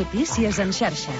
Notícies en xarxa.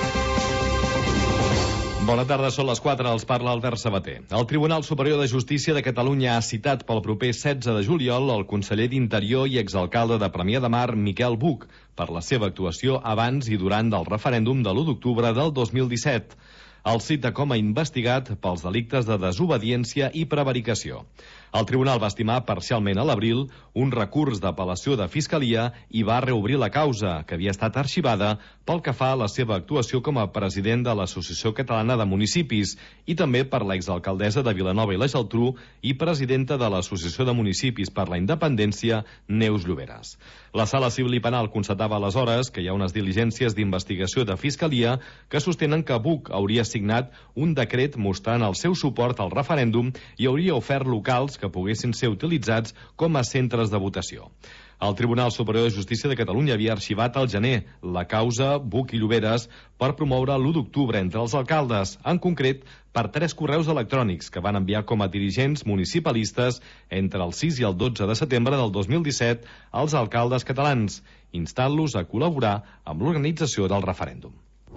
Bona tarda, són les 4, els parla Albert Sabater. El Tribunal Superior de Justícia de Catalunya ha citat pel proper 16 de juliol el conseller d'Interior i exalcalde de Premià de Mar, Miquel Buch, per la seva actuació abans i durant del referèndum de l'1 d'octubre del 2017. El cita com a investigat pels delictes de desobediència i prevaricació. El tribunal va estimar parcialment a l'abril un recurs d'apel·lació de Fiscalia i va reobrir la causa, que havia estat arxivada pel que fa a la seva actuació com a president de l'Associació Catalana de Municipis i també per l'exalcaldessa de Vilanova i la Geltrú i presidenta de l'Associació de Municipis per la Independència, Neus Lloberes. La Sala Civil i Penal constatava aleshores que hi ha unes diligències d'investigació de Fiscalia que sostenen que Buch hauria signat un decret mostrant el seu suport al referèndum i hauria ofert locals que poguessin ser utilitzats com a centres de votació. El Tribunal Superior de Justícia de Catalunya havia arxivat al gener la causa Buch i Lloberes per promoure l'1 d'octubre entre els alcaldes, en concret per 3 correus electrònics que van enviar com a dirigents municipalistes entre el 6 i el 12 de setembre del 2017 als alcaldes catalans, instant-los a col·laborar amb l'organització del referèndum.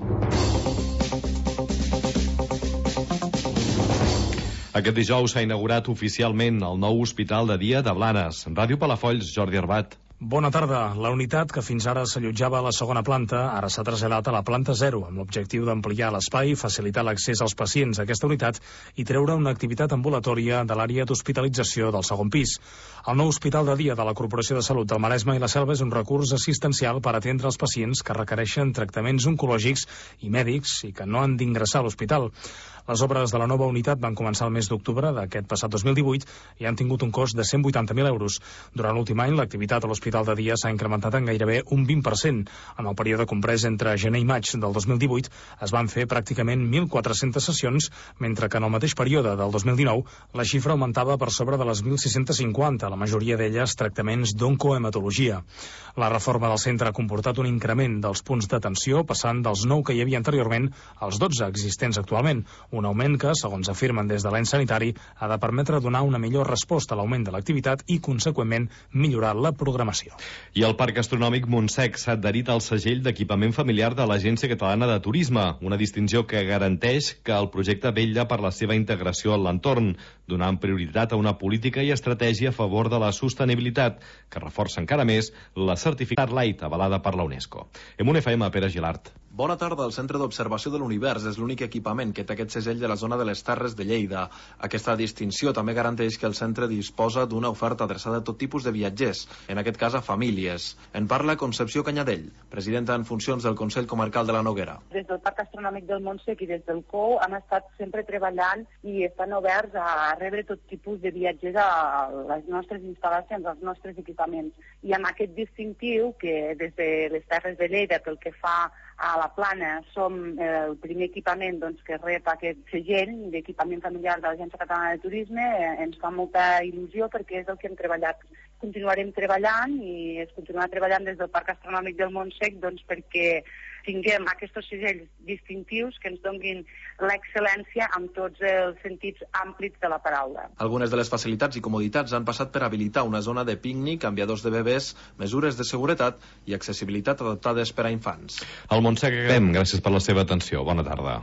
Aquest dijous s'ha inaugurat oficialment el nou hospital de dia de Blanes. Ràdio Palafolls, Jordi Arbat. Bona tarda. La unitat que fins ara s'allotjava a la segona planta ara s'ha traslladat a la planta 0 amb l'objectiu d'ampliar l'espai, facilitar l'accés als pacients a aquesta unitat i treure una activitat ambulatòria de l'àrea d'hospitalització del segon pis. El nou hospital de dia de la Corporació de Salut del Maresme i la Selva és un recurs assistencial per atendre els pacients que requereixen tractaments oncològics i mèdics i que no han d'ingressar a l'hospital. Les obres de la nova unitat van començar el mes d'octubre d'aquest passat 2018 i han tingut un cost de 180.000 euros. Durant l'últim any, l'activitat a l'hospital de dia s'ha incrementat en gairebé un 20%. En el període comprès entre gener i maig del 2018 es van fer pràcticament 1.400 sessions, mentre que en el mateix període del 2019 la xifra augmentava per sobre de les 1.650, la majoria d'elles tractaments d'oncohematologia. La reforma del centre ha comportat un increment dels punts d'atenció, passant dels 9 que hi havia anteriorment als 12 existents actualment. Un augment que, segons afirmen des de l'ens sanitari, ha de permetre donar una millor resposta a l'augment de l'activitat i, conseqüentment, millorar la programació. I el Parc Astronòmic Montsec s'ha adherit al segell d'equipament familiar de l'Agència Catalana de Turisme, una distinció que garanteix que el projecte vetlla per la seva integració en l'entorn, donant prioritat a una política i estratègia a favor de la sostenibilitat, que reforça encara més la certificat Light avalada per la UNESCO. En un FM, Pere Gilart. Bona tarda. El Centre d'Observació de l'Univers és l'únic equipament que té aquest segell de la zona de les Terres de Lleida. Aquesta distinció també garanteix que el centre disposa d'una oferta adreçada a tot tipus de viatgers, en aquest cas a famílies. En parla Concepció Canyadell, presidenta en funcions del Consell Comarcal de la Noguera. Des del Parc Astronòmic del Montsec i des del COU han estat sempre treballant i estan oberts a rebre tot tipus de viatgers a les nostres instal·lacions, als nostres equipaments. I amb aquest distintiu que des de les Terres de Lleida, pel que fa a la Plana, som el primer equipament que rep aquest segell d'equipament familiar de l'Agència Catalana de Turisme, ens fa molta il·lusió perquè és el que hem treballat. Continuarem treballant i es continuarà treballant des del Parc Astronòmic del Montsec perquè tinguem aquests segells distintius que ens donin l'excel·lència amb tots els sentits àmplits de la paraula. Algunes de les facilitats i comoditats han passat per habilitar una zona de pícnic, ambiadors de bebès, mesures de seguretat i accessibilitat adaptades per a infants. Al Montsec, gràcies per la seva atenció. Bona tarda.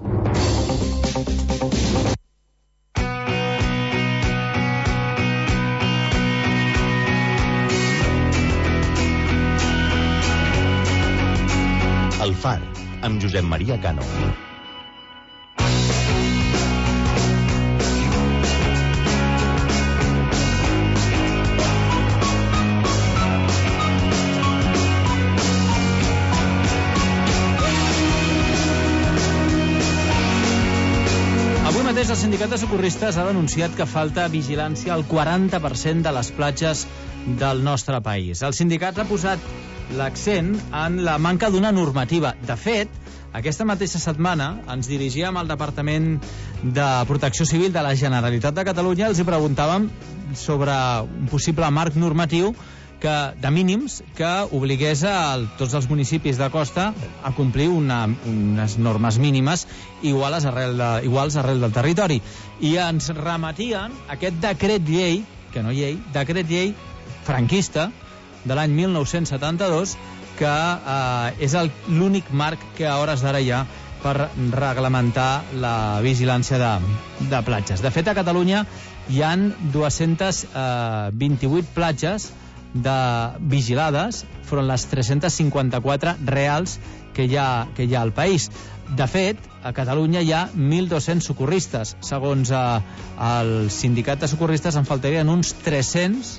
El Far, amb Josep Maria Cano. Avui mateix el sindicat de socorristes ha denunciat que falta vigilància al 40% de les platges del nostre país. El sindicat ha posat l'accent en la manca d'una normativa. De fet, aquesta mateixa setmana ens dirigíem al Departament de Protecció Civil de la Generalitat de Catalunya, els hi preguntàvem sobre un possible marc normatiu de mínims que obligués a tots els municipis de costa a complir unes normes mínimes iguals arrel del territori. I ens remetien aquest decret llei, que no llei, decret llei franquista de l'any 1972, que és l'únic marc que a hores d'ara hi ha per reglamentar la vigilància de platges. De fet, a Catalunya hi han 228 platges vigilades front les 354 reals que hi ha al país. De fet, a Catalunya hi ha 1.200 socorristes. Segons el sindicat de socorristes en faltarien uns 300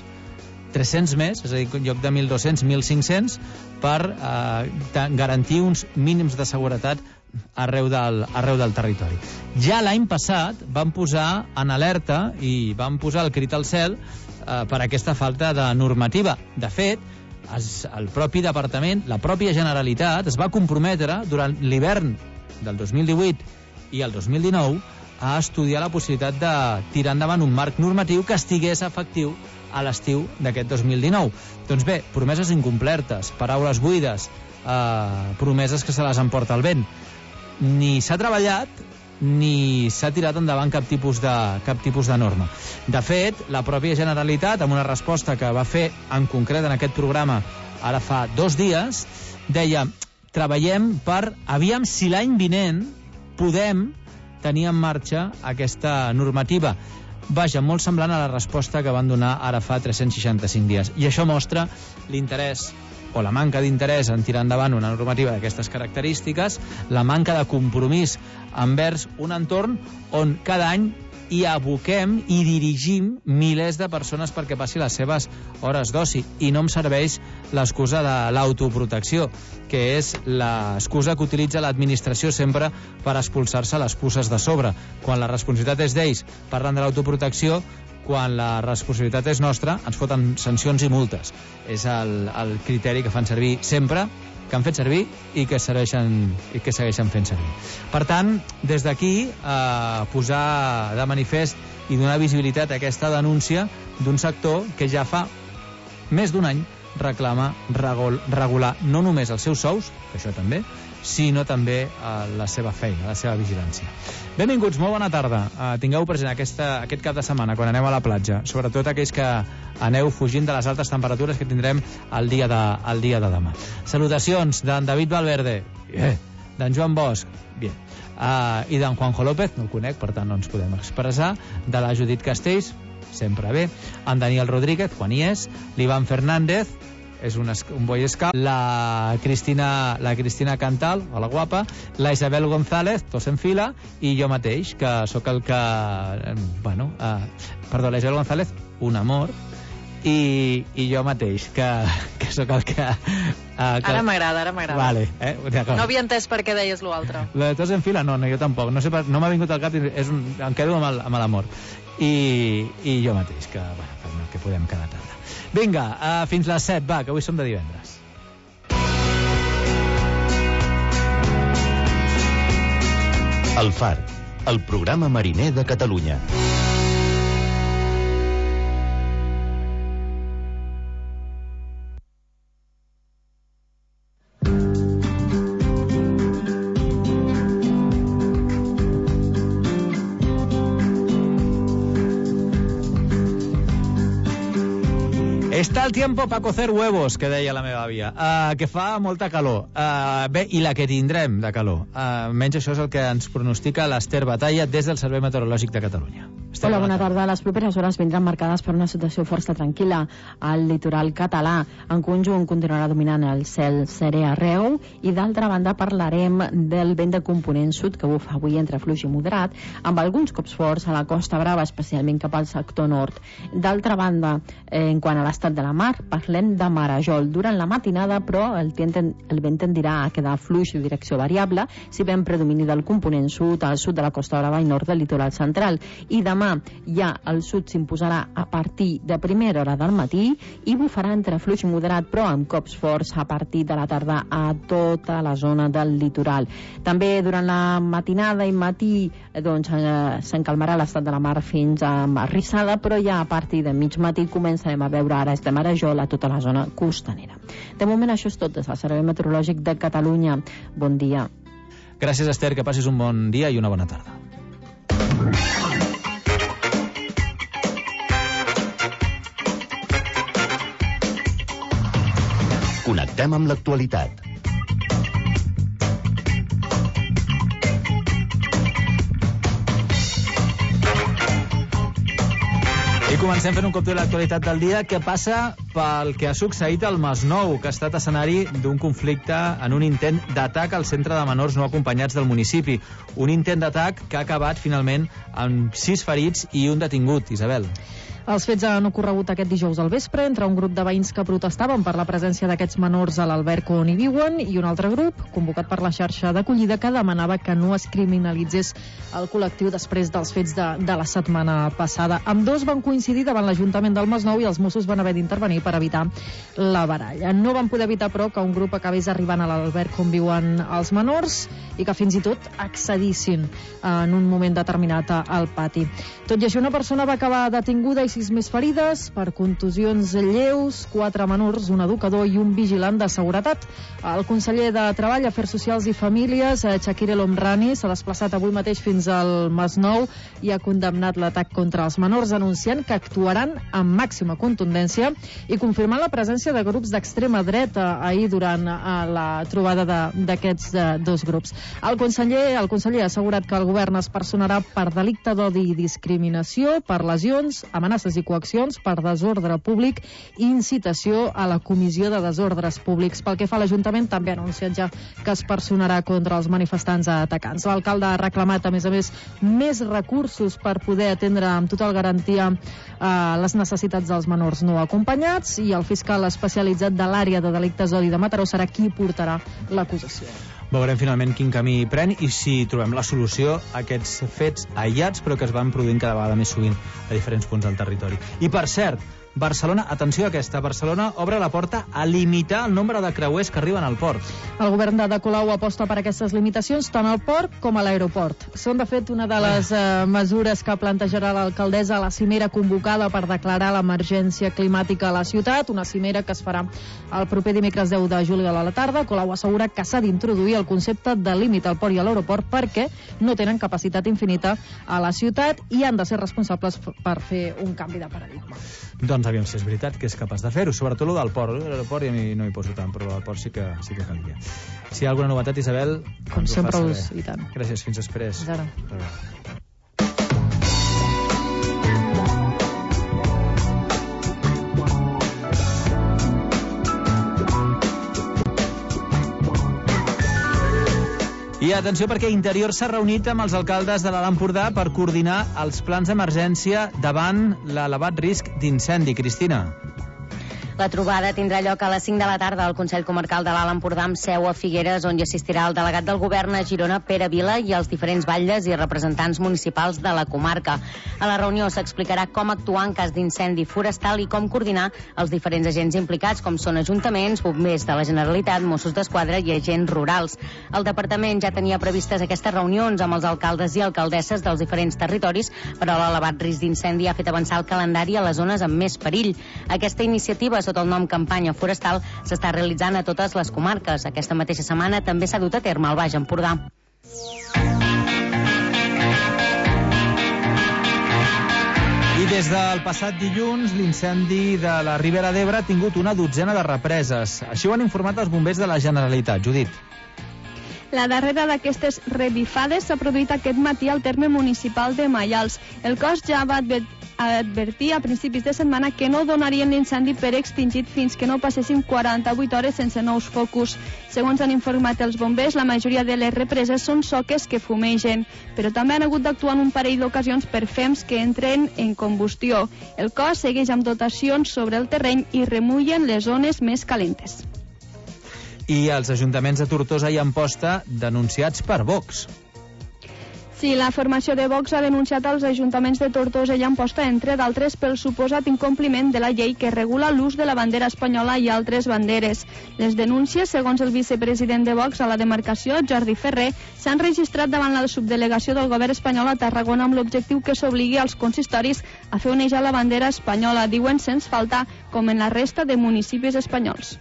més, és a dir, en lloc de 1.200, 1.500, per garantir uns mínims de seguretat arreu del territori. Ja l'any passat van posar en alerta i van posar el crit al cel per aquesta falta de normativa. De fet, el propi departament, la pròpia Generalitat, es va comprometre durant l'hivern del 2018 i el 2019 a estudiar la possibilitat de tirar endavant un marc normatiu que estigués efectiu a l'estiu d'aquest 2019. Doncs bé, promeses incomplertes, paraules buides, promeses que se les emporta el vent. Ni s'ha treballat ni s'ha tirat endavant cap tipus de norma. De fet, la pròpia Generalitat, amb una resposta que va fer en concret en aquest programa ara fa 2 dies, deia: treballem per aviam si l'any vinent podem tenir en marxa aquesta normativa. Vaja, molt semblant a la resposta que van donar ara fa 365 dies. I això mostra l'interès o la manca d'interès en tirar endavant una normativa d'aquestes característiques, la manca de compromís envers un entorn on cada any hi aboquem i dirigim milers de persones perquè passi les seves hores d'oci. I no em serveix l'excusa de l'autoprotecció, que és l'excusa que utilitza l'administració sempre per expulsar-se les puces de sobre. Quan la responsabilitat és d'ells, parlant de l'autoprotecció, quan la responsabilitat és nostra, ens foten sancions i multes. És el criteri que fan servir sempre, que han fet servir i que segueixen fent servir. Per tant, des d'aquí, posar de manifest i donar visibilitat a aquesta denúncia d'un sector que ja fa més d'un any reclama regular no només els seus sous, que això també, sinó també la seva feina, la seva vigilància. Benvinguts, molt bona tarda. Tingueu present aquest cap de setmana, quan aneu a la platja, sobretot aquells que aneu fugint de les altes temperatures que tindrem el dia de demà. Salutacions d'en David Valverde, d'en Joan Bosch, i d'en Juanjo López, no el conec, per tant no ens podem expressar, de la Judit Castells, sempre bé, en Daniel Rodríguez, quan hi és, l'Ivan Fernández, és un Boy Scout, la Cristina Cantal, hola guapa, la Isabel González, tots en fila, i jo mateix, que sóc el que... perdó, la Isabel González, un amor, i jo mateix, que sóc el que... Ara m'agrada. Vale, no havia entès per què deies l'altre. La de tots en fila, no, jo tampoc. No m'ha vingut al cap, em quedo amb l'amor. I jo mateix, que podem quedar tarda. Vinga, fins les 7, va, que avui som de divendres. El Far, el programa mariner de Catalunya. Está el tiempo para cocer huevos, que deia la meva àvia, que fa molta calor. Bé, i la que tindrem de calor. Menys això és el que ens pronostica l'Ester Batalla des del Servei Meteorològic de Catalunya. Hola, bona tarda. Les properes hores vindran marcades per una situació força tranquil·la al litoral català. En conjunt continuarà dominant el cel serè arreu i d'altra banda parlarem del vent de component sud que bufa avui entre fluix i moderat, amb alguns cops forts a la Costa Brava, especialment cap al sector nord. D'altra banda, en quant a l'estat de la mar, parlem de marejol durant la matinada, però el vent tendirà a quedar fluix de direcció variable, si ben predomini del component sud, al sud de la Costa Brava i nord del litoral central. I demà ja el sud s'imposarà a partir de primera hora del matí i bufarà entre fluix moderat, però amb cops forts a partir de la tarda a tota la zona del litoral. També durant la matinada i matí s'encalmarà l'estat de la mar fins a Rissada, però ja a partir de mig matí començarem a veure ares de marejol a tota la zona costanera. De moment això és tot des del Servei Meteorològic de Catalunya. Bon dia. Gràcies, Esther, que passis un bon dia i una bona tarda. Connectem amb l'actualitat. I comencem fent un cop de l'actualitat del dia que passa pel que ha succeït al Masnou, que ha estat escenari d'un conflicte en un intent d'atac al centre de menors no acompanyats del municipi. Un intent d'atac que ha acabat finalment amb 6 ferits i un detingut. Isabel. Els fets han ocorregut aquest dijous al vespre entre un grup de veïns que protestaven per la presència d'aquests menors a l'alberg on hi viuen i un altre grup, convocat per la xarxa d'acollida, que demanava que no es criminalitzés el col·lectiu després dels fets de la setmana passada. Ambdós van coincidir davant l'Ajuntament del Masnou i els Mossos van haver d'intervenir per evitar la baralla. No van poder evitar, però, que un grup acabés arribant a l'alberg on viuen els menors i que fins i tot accedissin en un moment determinat al pati. Tot i això, una persona va acabar detinguda i 6 més ferides per contusions lleus, 4 menors, un educador i un vigilant de seguretat. El conseller de Treball, Afers Socials i Famílies, Chakir El Omrani, s'ha desplaçat avui mateix fins al Masnou i ha condemnat l'atac contra els menors, anunciant que actuaran amb màxima contundència i confirmant la presència de grups d'extrema dreta ahir durant la trobada d'aquests dos grups. El conseller ha assegurat que el govern es personarà per delicte d'odi i discriminació, per lesions, amenaces i coaccions, per desordre públic i incitació a la comissió de desordres públics. Pel que fa a l'Ajuntament, també ha anunciat ja que es personarà contra els manifestants atacants. L'alcalde ha reclamat, a més, més recursos per poder atendre amb total garantia les necessitats dels menors no acompanyats i el fiscal especialitzat de l'àrea de delictes d'odi de Mataró serà qui portarà l'acusació. Veurem finalment quin camí pren i si trobem la solució a aquests fets aïllats però que es van produint cada vegada més sovint a diferents punts del territori. I per cert, Barcelona, atenció a aquesta, Barcelona obre la porta a limitar el nombre de creuers que arriben al port. El govern de Colau aposta per aquestes limitacions tant al port com a l'aeroport. Són, de fet, una de les mesures que plantejarà l'alcaldessa a la cimera convocada per declarar l'emergència climàtica a la ciutat, una cimera que es farà el proper dimecres 10 de juliol a la tarda. Colau assegura que s'ha d'introduir el concepte de límit al port i a l'aeroport perquè no tenen capacitat infinita a la ciutat i han de ser responsables per fer un canvi de paradigma. Doncs aviam si és veritat que és capaç de fer-ho, sobretot el del port. L'aeroport ja no hi poso tant, però el port sí que canvia. Si hi ha alguna novetat, Isabel, com sempre i tant. Gràcies, fins després. Fins ara. I atenció perquè Interior s'ha reunit amb els alcaldes de l'Alt Empordà per coordinar els plans d'emergència davant l'elevat risc d'incendi. Cristina. La trobada tindrà lloc a les 5 de la tarda al Consell Comarcal de l'Alt Empordà amb seu a Figueres, on hi assistirà el delegat del govern a Girona, Pere Vila, i els diferents batlles i representants municipals de la comarca. A la reunió s'explicarà com actuar en cas d'incendi forestal i com coordinar els diferents agents implicats, com són ajuntaments, bombers de la Generalitat, Mossos d'Esquadra i agents rurals. El departament ja tenia previstes aquestes reunions amb els alcaldes i alcaldesses dels diferents territoris, però l'elevat risc d'incendi ha fet avançar el calendari a les zones amb més perill. Aquesta iniciativa, sota el nom Campanya Forestal, s'està realitzant a totes les comarques. Aquesta mateixa setmana també s'ha dut a terme al Baix Empordà. I des del passat dilluns, l'incendi de la Ribera d'Ebre ha tingut una dotzena de represes. Així ho han informat els bombers de la Generalitat. Judit. La darrera d'aquestes revifades s'ha produït aquest matí al terme municipal de Maials. El cos ja va advertir a principis de setmana que no donarien l'incendi per extingit fins que no passessin 48 hores sense nous focus. Segons han informat els bombers, la majoria de les represes són soques que fumegen, però també han hagut d'actuar en un parell d'ocasions per fems que entren en combustió. El cos segueix amb dotacions sobre el terreny i remullen les zones més calentes. I els ajuntaments de Tortosa i Amposta denunciats per Vox. Sí, la formació de Vox ha denunciat als ajuntaments de Tortosa i Amposta, entre d'altres, pel suposat incompliment de la llei que regula l'ús de la bandera espanyola i altres banderes. Les denúncies, segons el vicepresident de Vox a la demarcació, Jordi Ferrer, s'han registrat davant la subdelegació del govern espanyol a Tarragona amb l'objectiu que s'obligui als consistoris a fer onejar la bandera espanyola, diuen sense faltar, com en la resta de municipis espanyols.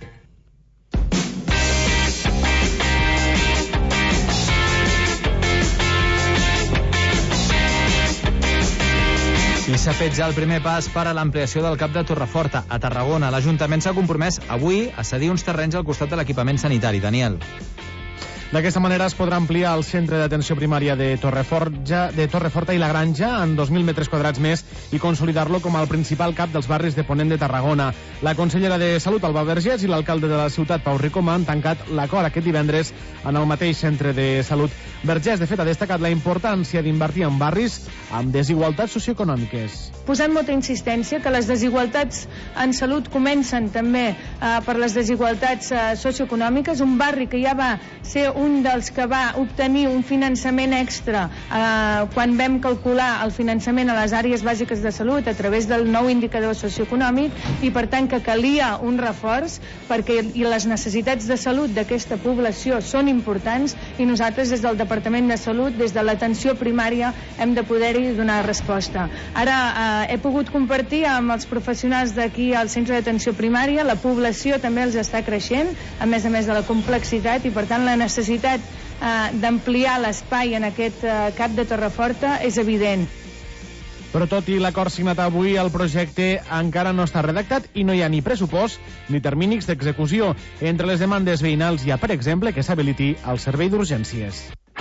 I s'ha fet ja el primer pas per a l'ampliació del CAP de Torreforta, a Tarragona. L'Ajuntament s'ha compromès avui a cedir uns terrenys al costat de l'equipament sanitari. Daniel. D'aquesta manera es podrà ampliar el centre d'atenció primària de Torreforta i la Granja en 2.000 metres quadrats més i consolidar-lo com el principal CAP dels barris de Ponent de Tarragona. La consellera de Salut, Alba Vergés, i l'alcalde de la ciutat, Pau Ricoma, han tancat l'acord aquest divendres en el mateix centre de salut. Vergés, de fet, ha destacat la importància d'invertir en barris amb desigualtats socioeconòmiques. Posant molta insistència que les desigualtats en salut comencen també per les desigualtats socioeconòmiques. Un barri que ja va ser un dels que va obtenir un finançament extra quan vam calcular el finançament a les àrees bàsiques de salut a través del nou indicador socioeconòmic, i per tant que calia un reforç perquè les necessitats de salut d'aquesta població són importants, i nosaltres des del Departament de Salut, des de l'atenció primària, hem de poder-hi donar resposta. Ara he pogut compartir amb els professionals d'aquí al centre d'atenció primària, la població també els està creixent, a més de la complexitat, i per tant la necessitat d'ampliar l'espai en aquest CAP de Torreforta és evident. Però tot i l'acord signat avui, el projecte encara no està redactat i no hi ha ni pressupost ni terminis d'execució. Entre les demandes veïnals hi ha, per exemple, que s'habiliti el servei d'urgències.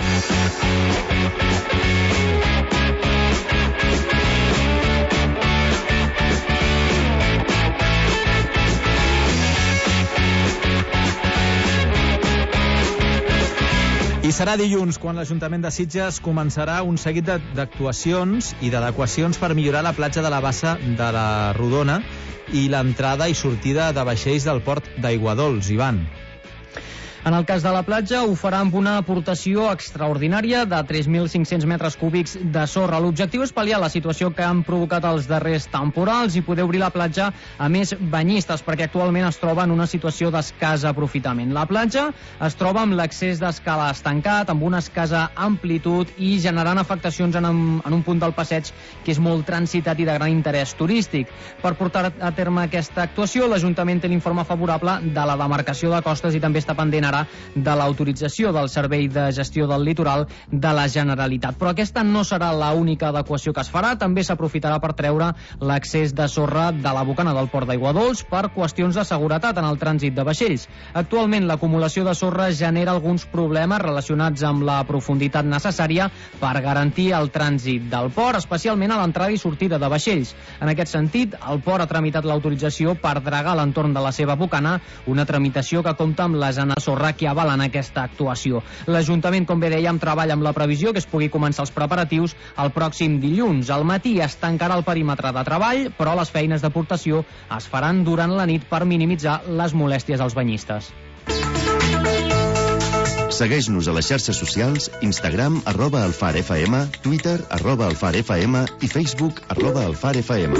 I serà dilluns quan l'Ajuntament de Sitges començarà un seguit d'actuacions i d'adequacions per millorar la platja de la Bassa de la Rodona i l'entrada i sortida de vaixells del port d'Aiguadols. Ivan. En el cas de la platja ho farà amb una aportació extraordinària de 3.500 metres cúbics de sorra. L'objectiu és pal·liar la situació que han provocat els darrers temporals i poder obrir la platja a més banyistes, perquè actualment es troba en una situació d'escàs aprofitament. La platja es troba amb l'accés d'escala estancat, amb una escassa amplitud i generant afectacions en un punt del passeig que és molt transitat i de gran interès turístic. Per portar a terme aquesta actuació, l'Ajuntament té l'informe favorable de la demarcació de costes i també està pendent ara de l'autorització del Servei de Gestió del Litoral de la Generalitat. Però aquesta no serà l'única adequació que es farà, també s'aprofitarà per treure l'accés de sorra de la bocana del port d'Aiguadols per qüestions de seguretat en el trànsit de vaixells. Actualment l'acumulació de sorra genera alguns problemes relacionats amb la profunditat necessària per garantir el trànsit del port, especialment a l'entrada i sortida de vaixells. En aquest sentit, el port ha tramitat l'autorització per dragar l'entorn de la seva bocana, una tramitació que compta amb les ANA Sorra que avalen aquesta actuació. L'Ajuntament, com bé dèiem, treballa amb la previsió que es pugui començar els preparatius el pròxim dilluns. Al matí es tancarà el perímetre de treball, però les feines d'aportació es faran durant la nit per minimitzar les molèsties als banyistes. Segueix-nos a les xarxes socials, Instagram, @alfarfm, Twitter, @alfarfm i Facebook, @alfarfm.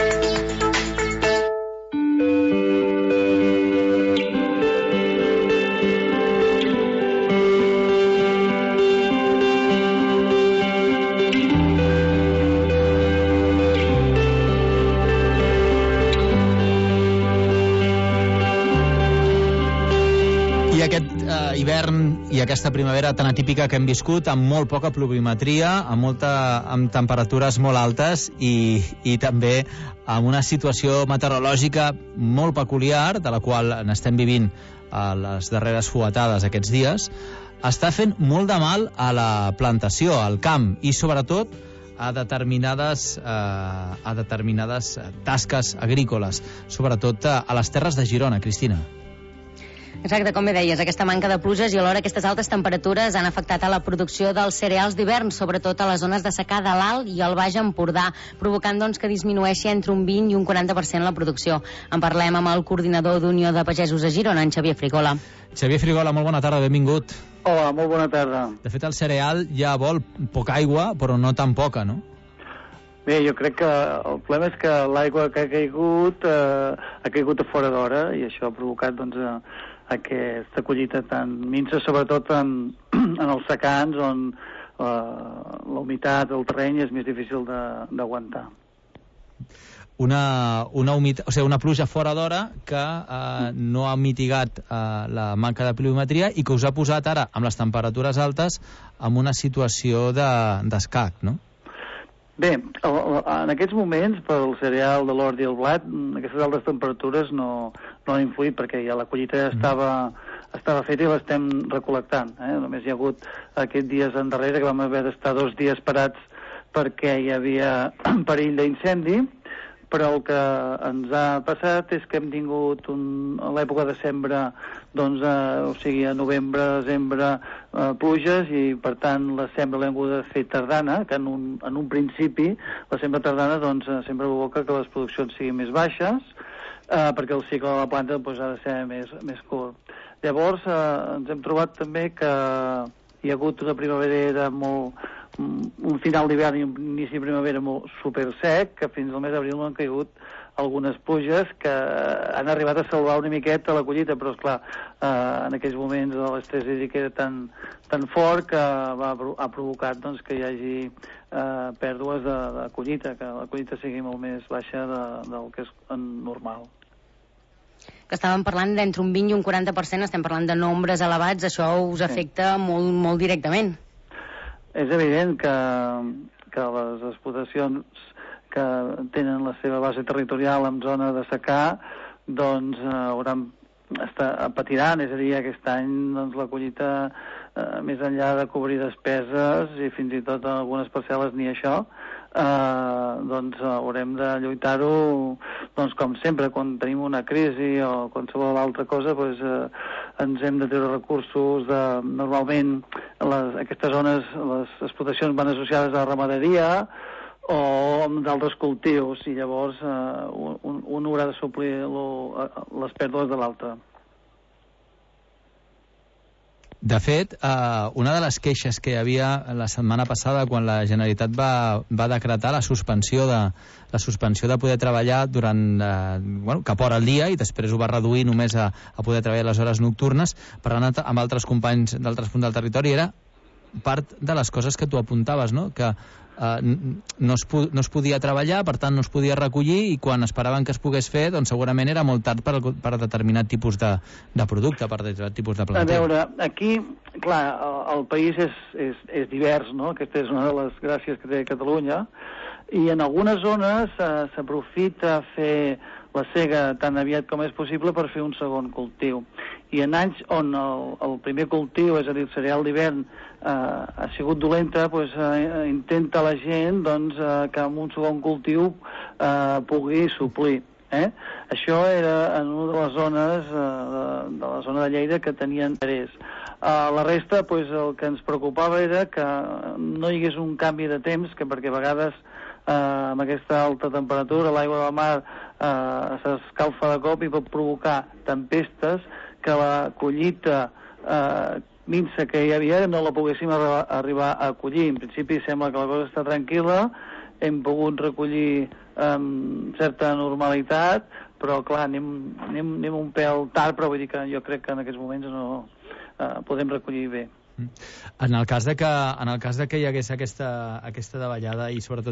I aquest hivern i aquesta primavera tan atípica que hem viscut, amb molt poca pluviometria, amb temperatures molt altes i també amb una situació meteorològica molt peculiar, de la qual n'estem vivint a les darreres fuetades aquests dies, està fent molt de mal a la plantació, al camp, i sobretot a determinades tasques agrícoles, sobretot a les terres de Girona, Cristina. Exacte, com bé deies, aquesta manca de pluges i alhora aquestes altes temperatures han afectat a la producció dels cereals d'hivern, sobretot a les zones de secà de l'Alt i el Baix Empordà, provocant que disminueixi entre un 20 i un 40% la producció. En parlem amb el coordinador d'Unió de Pagesos a Girona, en Xavier Frigola. Xavier Frigola, molt bona tarda, benvingut. Hola, molt bona tarda. De fet, el cereal ja vol poca aigua, però no tan poca, no? Bé, jo crec que el problema és que l'aigua que ha caigut a fora d'hora, i això ha provocat aquesta collita tan minsa, sobretot en els secans on la humitat del terreny és més difícil d'aguantar. Una pluja fora d'hora que no ha mitigat la manca de pluviometria i que us ha posat ara, amb les temperatures altes, en una situació d'escac, no? Bé, en aquests moments, pel cereal de l'ordi i el blat, aquestes altes temperatures no han influït, perquè ja la collita ja estava feta i l'estem recol·lectant. Només hi ha hagut aquests dies endarrere que vam haver d'estar 2 dies parats perquè hi havia perill d'incendi, però el que ens ha passat és que hem tingut a l'època de sembra, doncs, o sigui, a novembre, desembre, pluges, i per tant la sembra l'hem hagut de fer tardana, que en un principi la sembra tardana doncs sempre provoca que les produccions siguin més baixes, perquè el cicle de la planta doncs, ha de ser més curt. Llavors ens hem trobat també que hi ha hagut una primavera un final d'hivern i un inici de primavera molt super sec, que fins al mes d'abril han caigut algunes pluges que han arribat a salvar una miqueta la collita, però esclar, en aquells moments l'estrès hídric era tan fort que ha provocat doncs, que hi hagi pèrdues de collita, que la collita sigui molt més baixa del que és normal. Que estàvem parlant d'entre un 20 i un 40%, estem parlant de nombres elevats, això us afecta molt, molt directament. És evident que les explotacions que tenen la seva base territorial en zona de secà doncs patiran, és a dir, aquest any doncs, la collita, més enllà de cobrir despeses i fins i tot en algunes parcel·les ni això, doncs haurem de lluitar-ho, doncs com sempre, quan tenim una crisi o qualsevol altra cosa, doncs ens hem de treure recursos normalment aquestes zones, les explotacions van associades a la ramaderia o amb d'altres cultius, i llavors un haurà de suplir les pèrdues de l'altre. De fet, una de les queixes que hi havia la setmana passada quan la Generalitat va decretar la suspensió de poder treballar durant cap hora al dia, i després ho va reduir només a poder treballar les hores nocturnes, parlant amb altres companys d'altres punts del territori, era part de les coses que tu apuntaves, no? Que no es podia treballar, per tant no es podia recollir, i quan esperaven que es pogués fer, doncs segurament era molt tard per determinat tipus de producte, per determinat tipus de planter. A veure, aquí, clar, el país és divers, no? Aquesta és una de les gràcies que té Catalunya, i en algunes zones s'aprofita fer la sega tan aviat com és possible per fer un segon cultiu. I en anys on el primer cultiu, és a dir, el cereal d'hivern, ha sigut dolenta, doncs intenta la gent que amb un segon cultiu pugui suplir. Això era en una de les zones de la zona de Lleida que tenien interès. La resta, el que ens preocupava era que no hi hagués un canvi de temps, perquè a vegades amb aquesta alta temperatura l'aigua del mar s'escalfa de cop i pot provocar tempestes que la collita minsa que hi havia no la poguéssim arribar a collir. En principi sembla que la cosa està tranquil·la, hem pogut recollir amb certa normalitat, però clar, anem un pèl tard, però vull dir que jo crec que en aquests moments no podem recollir bé. En el cas de que hi hagués aquesta davallada i sobretot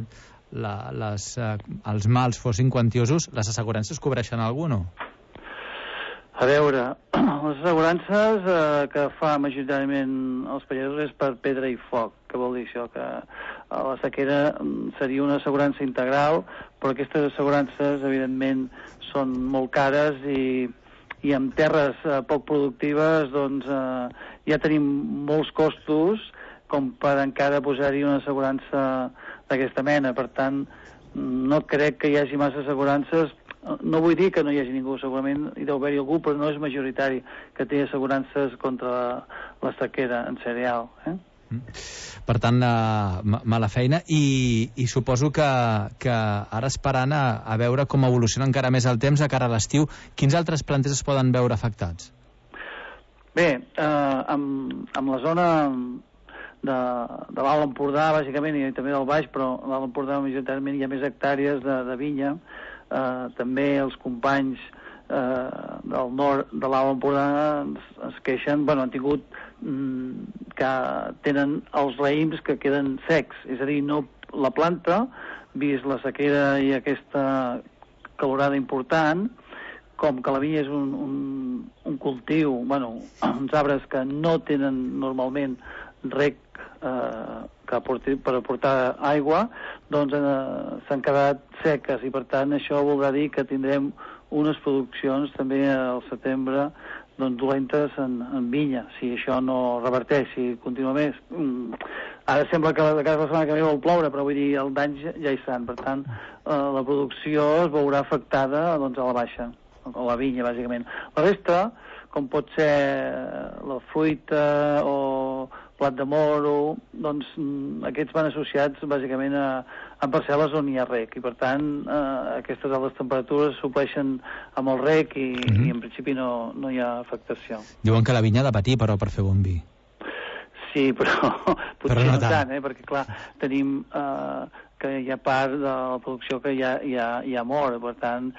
els mals fossin quantiosos, les assegurances cobreixen alguna cosa o no? A veure, les assegurances que fa majoritàriament els pagesos és per pedra i foc. Què vol dir això? Que la sequera seria una assegurança integral, però aquestes assegurances, evidentment, són molt cares i en terres poc productives doncs, ja tenim molts costos com per encara posar-hi una assegurança d'aquesta mena. Per tant, no crec que hi hagi massa assegurances. No vull dir que no hi hagi ningú, segurament hi deu haver-hi algú, però no és majoritari que té assegurances contra la sequera en cereal. Per tant, mala feina, i suposo que ara esperant a veure com evoluciona encara més el temps de cara a l'estiu, quins altres planters es poden veure afectats? Bé, amb la zona de l'Alt Empordà, bàsicament, i també del Baix, però a l'Alt Empordà majoritàriament hi ha més hectàrees de vinya. També els companys del nord de l'Alt Empordà es queixen, han tingut que tenen els raïms que queden secs, és a dir, no la planta, vist la sequera i aquesta calorada important, com que la vinya és un cultiu, uns arbres que no tenen normalment rec per aportar aigua, doncs s'han quedat seques, i per tant això voldrà dir que tindrem unes produccions també al setembre dolentes en vinya, si això no reverteix, si continua més. Ara sembla que la setmana que ve vol ploure, però vull dir, el dany ja hi estan. Per tant, la producció es veurà afectada a la baixa, o la vinya, bàsicament. La resta, com pot ser la fruita o plat de moro, doncs aquests van associats bàsicament a parcel·les on hi ha rec, i per tant aquestes altes temperatures supleixen amb el rec i en principi no hi ha afectació. Diuen que la vinya ha de patir, però, per fer bon vi. Sí, però potser no tant, perquè clar, tenim que hi ha part de la producció que ja mor, per tant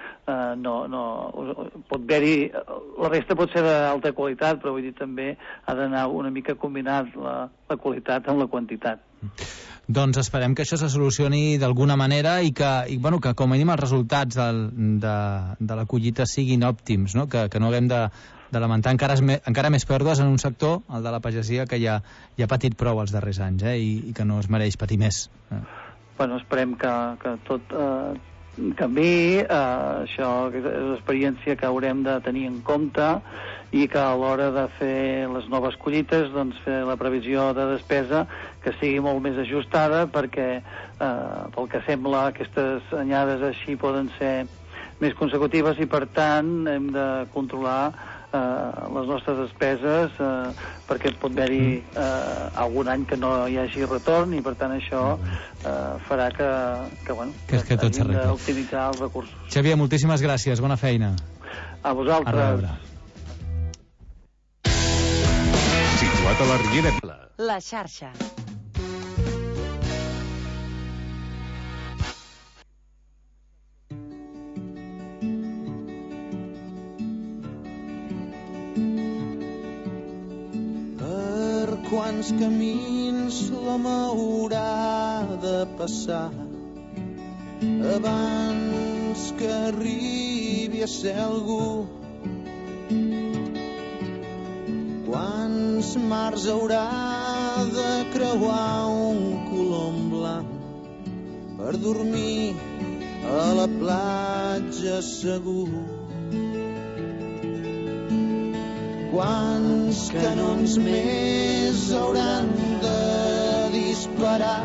pot haver-hi, la resta pot ser d'alta qualitat, però vull dir també ha d'anar una mica combinat la qualitat amb la quantitat. Doncs esperem que això se solucioni d'alguna manera i que com a mínim els resultats de la collita siguin òptims, no? Que no haguem de lamentar encara més pèrdues en un sector, el de la pagesia, que ja ha patit prou els darrers anys, i que no es mereix patir més. Bueno, esperem que tot canviï, això és l'experiència que haurem de tenir en compte, i que a l'hora de fer les noves collites, doncs fer la previsió de despesa que sigui molt més ajustada, perquè pel que sembla aquestes anyades així poden ser més consecutives, i per tant hem de controlar les nostres despeses, perquè pot haver-hi algun any que no hi hagi retorn, i per tant això farà que tot s'arregli, d'optimitzar els recursos. Xavier, moltíssimes gràcies, bona feina. A vosaltres. Situat a la Riera. La xarxa. Quants camins l'home haurà de passar abans que arribi a ser algú? Quants mars haurà de creuar un colom blanc per dormir a la platja segur? Quants canons més hauran de disparar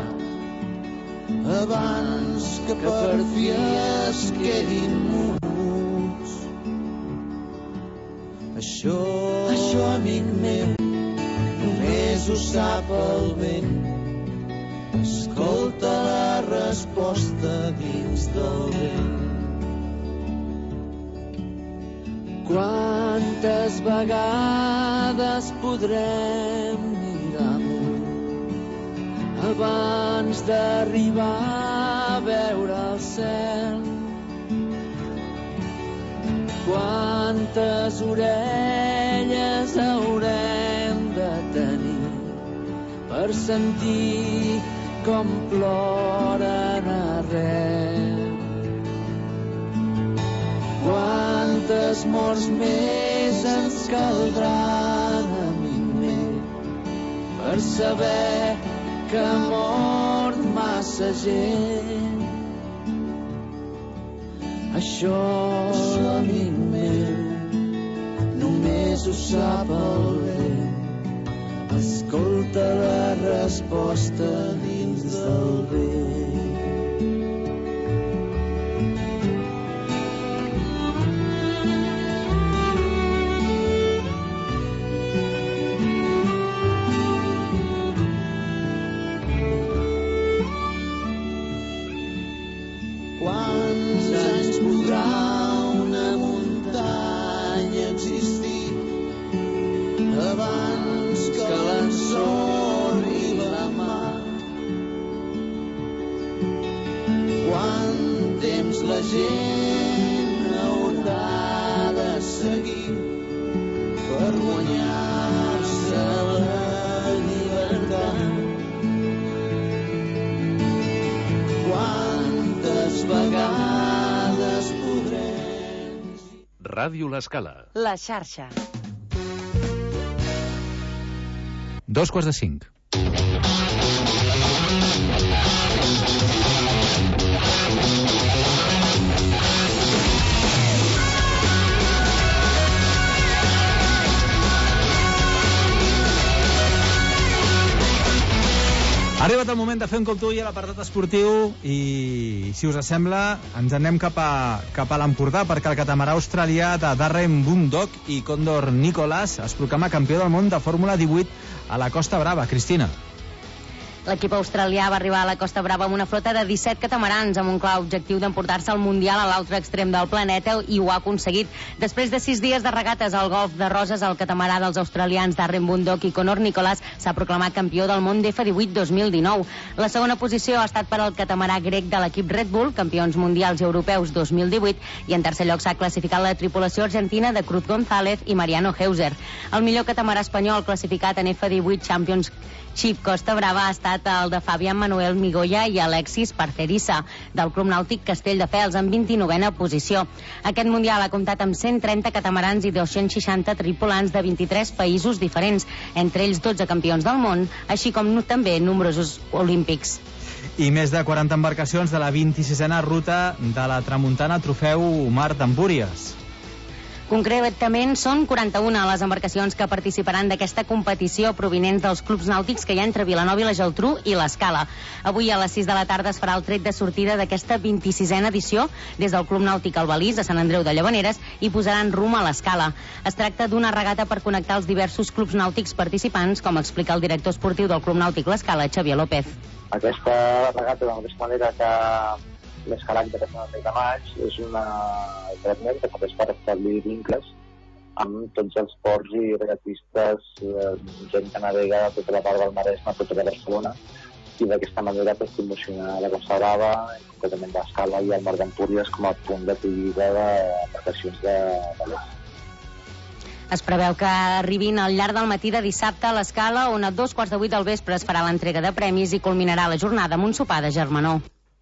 abans que per fi es quedin muts? Això, amic meu, només ho sap el vent. Escolta la resposta dins del vent. Quantes vegades podrem mirar amunt abans d'arribar a veure el cel? Quantes orelles haurem de tenir per sentir com ploren arreu? Quantes morts més ens caldran, amic meu, per saber que ha mort massa gent? Això, amic meu, només ho sap el vent. Escolta la resposta dins del vent. La gent haurà de seguir per guanyar-se la llibertat. Quantes vegades podrem... Ràdio L'Escala. La xarxa. 2:45. Ha arribat el moment de fer un cop d'ull a l'apartat esportiu i, si us sembla, ens anem cap a l'Empordà, perquè el catamarà australià de Darren Bundock i Condor Nicholas es proclama campió del món de Fórmula 18 a la Costa Brava. Cristina. L'equip australià va arribar a la Costa Brava amb una flota de 17 catamarans amb un clar objectiu d'emportar-se al Mundial a l'altre extrem del planeta, i ho ha aconseguit. Després de 6 dies de regates al Golf de Roses, el catamarà dels australians Darren Bundock i Condor Nicholas s'ha proclamat campió del món d'F18 2019. La segona posició ha estat per al catamarà grec de l'equip Red Bull, campions mundials i europeus 2018, i en tercer lloc s'ha classificat la tripulació argentina de Cruz González i Mariano Heuser. El millor catamarà espanyol classificat en F18 Champions Costa Brava ha estat el de Fabián Manuel Migoya i Alexis Parcerissa, del Club Nàutic Castelldefels, en 29a posició. Aquest Mundial ha comptat amb 130 catamarans i 260 tripulants de 23 països diferents, entre ells 12 campions del món, així com també nombrosos olímpics. I més de 40 embarcacions de la 26a ruta de la Tramuntana Trofeu Mar d'Empúries. Concretament, són 41 les embarcacions que participaran d'aquesta competició, provinents dels clubs nàutics que hi ha entre Vilanova i la Geltrú i l'Escala. Avui a les 6 de la tarda es farà el tret de sortida d'aquesta 26a edició des del Club Nàutic Albalís, a Sant Andreu de Llavaneres, i posaran rumb a l'Escala. Es tracta d'una regata per connectar els diversos clubs nàutics participants, com explica el director esportiu del Club Nàutic l'Escala, Xavier López. Aquesta regata, de la mateixa manera que l'Escalac de Sant Andreu de Maig, és una tractament que serveix per establir vincles amb tots els ports i regatistes, gent que navega a tota la part del Maresme, a tota la Barcelona, i d'aquesta manera promocionar la Costa Brava, i concretament l'Escala i el Mar d'Empúries com a punt d'acollida d'embarcacions de l'est. Es preveu que arribin al llarg del matí de dissabte a l'Escala, on a 2:15 del vespre es farà l'entrega de premis i culminarà la jornada amb un sopar de germanor.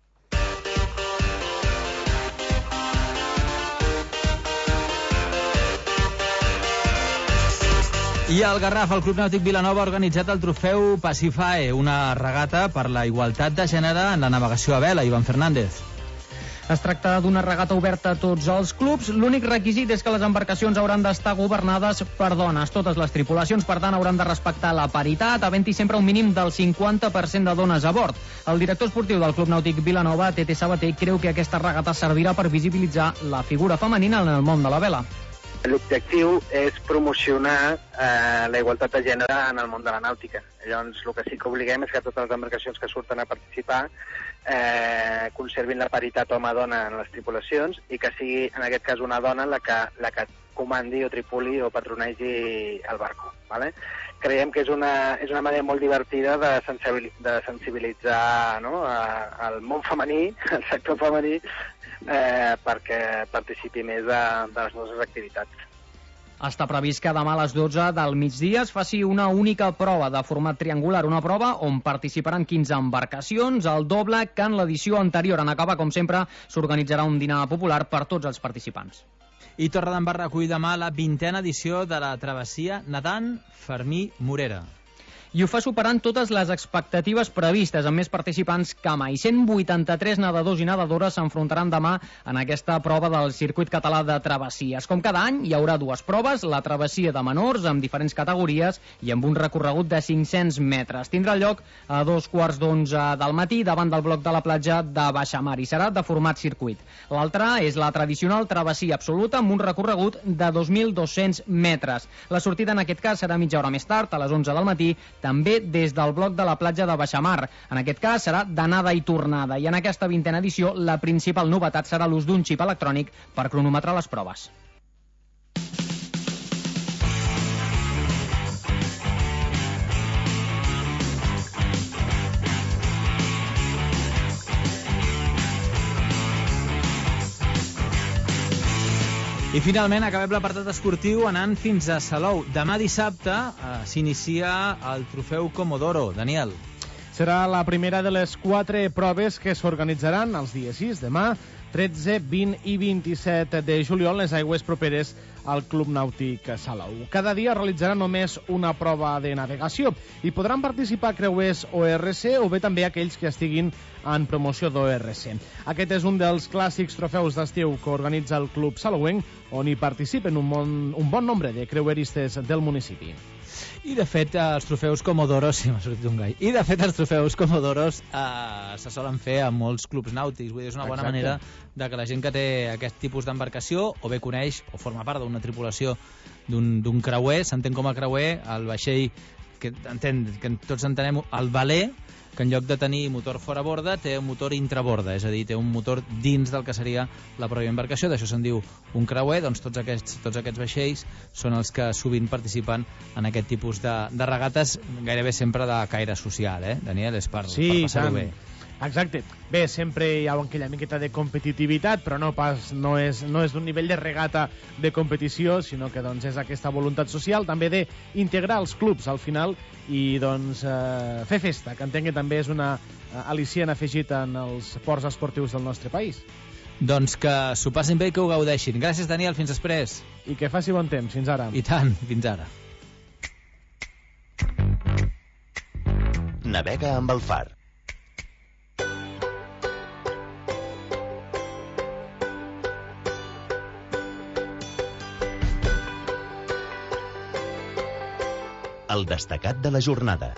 I al Garraf, el Club Nàutic Vilanova ha organitzat el trofeu Pacifae, una regata per la igualtat de gènere en la navegació a vela. Ivan Fernández. Es tracta d'una regata oberta a tots els clubs. L'únic requisit és que les embarcacions hauran d'estar governades per dones. Totes les tripulacions, per tant, hauran de respectar la paritat, havent-hi sempre un mínim del 50% de dones a bord. El director esportiu del Club Nàutic Vilanova, Tete Sabater, creu que aquesta regata servirà per visibilitzar la figura femenina en el món de la vela. L'objectiu és promocionar la igualtat de gènere en el món de la nàutica. Llavors, el que sí que obliguem és que totes les embarcacions que surten a participar conservin la paritat home-dona en les tripulacions i que sigui, en aquest cas, una dona la que comandi o tripuli o patronegi el barco. ¿Vale? Creiem que és una manera molt divertida de sensibilitzar, no, el món femení, el sector femení, perquè participi més de les nostres activitats. Està previst que demà a les 12 del migdia es faci una única prova de format triangular, una prova on participaran 15 embarcacions, el doble que en l'edició anterior. En acabar, com sempre, s'organitzarà un dinar popular per tots els participants. I Torredembarra recull demà la 20a edició de la travessia nedant Fermí-Morera. I ho fa superant totes les expectatives previstes, amb més participants que mai. 183 nedadors i nedadores s'enfrontaran demà en aquesta prova del circuit català de travessies. Com cada any, hi haurà dues proves, la travessia de menors, amb diferents categories i amb un recorregut de 500 metres. Tindrà lloc a 11:15 del matí davant del bloc de la platja de Baixamar i serà de format circuit. L'altra és la tradicional travessia absoluta amb un recorregut de 2.200 metres. La sortida en aquest cas serà mitja hora més tard, a les 11 del matí, també des del bloc de la platja de Baixamar. En aquest cas serà d'anada i tornada, i en aquesta 20a edició la principal novetat serà l'ús d'un xip electrònic per cronometrar les proves. I finalment acabem l'apartat esportiu anant fins a Salou. Demà dissabte s'inicia el trofeu Comodoro. Daniel. Serà la primera de les 4 proves que s'organitzaran els dies 6, demà, 13, 20 i 27 de juliol, les aigües properes al Club Nàutic Salou. Cada dia realitzarà només una prova de navegació i podran participar creuers ORC o bé també aquells que estiguin en promoció d'ORC. Aquest és un dels clàssics trofeus d'estiu que organitza el Club Salouenc, on hi participen un bon nombre de creueristes del municipi. I de fet els trofeus Comodoros, sí, m'ha sortit un gall, i de fet els trofeus Comodoros se solen fer a molts clubs nàutics, vull dir, és una bona manera de que la gent que té aquest tipus d'embarcació o bé coneix o forma part d'una tripulació d'un creuer, s'entén com a creuer, el vaixell que tots entenem, el veler, que en lloc de tenir motor fora borda té un motor intraborda, és a dir, té un motor dins del que seria la pròpia embarcació, d'això se'n diu un creuer. Doncs tots aquests vaixells són els que sovint participen en aquest tipus de regates, gairebé sempre de caire social, Daniel, és per passar-ho bé. Exacte. Bé, sempre hi ha aquella miqueta de competitivitat, però no és d'un nivell de regata de competició, sinó que doncs, és aquesta voluntat social també d'integrar els clubs al final i doncs, fer festa, que entenc que també és una al·licient afegit en els ports esportius del nostre país. Doncs que s'ho passin bé i que ho gaudeixin. Gràcies, Daniel, fins després. I que faci bon temps, fins ara. I tant, fins ara. Navega amb el Far. El destacat de la jornada.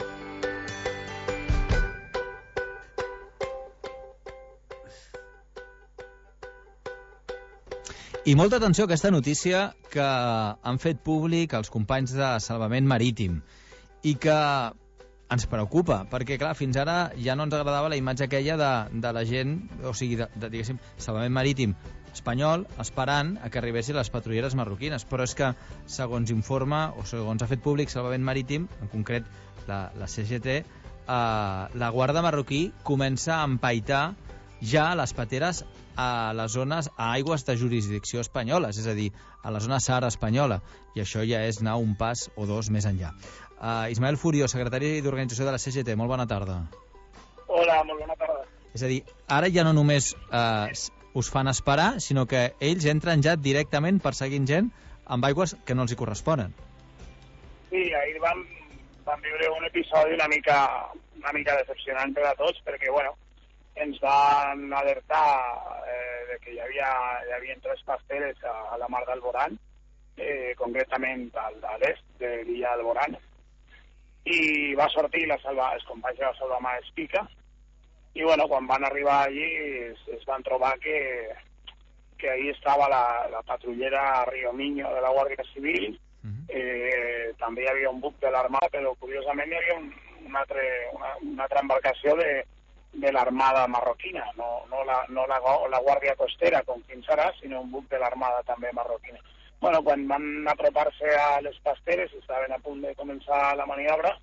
I molta atenció a aquesta notícia que han fet públic els companys de Salvament Marítim i que ens preocupa, perquè clar, fins ara ja no ens agradava la imatge aquella de la gent, o sigui, diguéssim, Salvament Marítim espanyol esperant a que arribessin les patrulleres marroquines, però és que segons informa o segons ha fet públic Salvament Marítim, en concret la CGT, la Guàrdia marroquí comença a empaitar ja les pateres a les zones, a aigües de jurisdicció espanyoles, és a dir, a la zona Sahara espanyola, i això ja és anar un pas o dos més enllà. Ismael Furio, secretari d'Organització de la CGT, molt bona tarda. Hola, molt bona tarda. És a dir, ara ja no només us fan esperar, sinó que ells entren ja directament perseguint gent amb aigües que no els hi corresponen. Sí, ahir vam viure un episodi una mica decepcionant per a tots, perquè, bueno, ens van alertar de que hi havia 3 pasteres a la mar d'Alborán, concretament a l'est de l'illa d'Alborán, i va sortir els companys de la Salvamar Espica, i bueno, quan van arribar allí es van trobar que ahí estava la patrullera Río Miño de la Guàrdia Civil, també hi havia un buc de l'Armada, però curiosament hi havia una altra embarcació de l'Armada marroquina, no la Guàrdia Costera com fins ara, sinó un buc de l'Armada també marroquina. Bueno, quan van apropar-se a les pasteres, estaven a punt de començar la maniobra,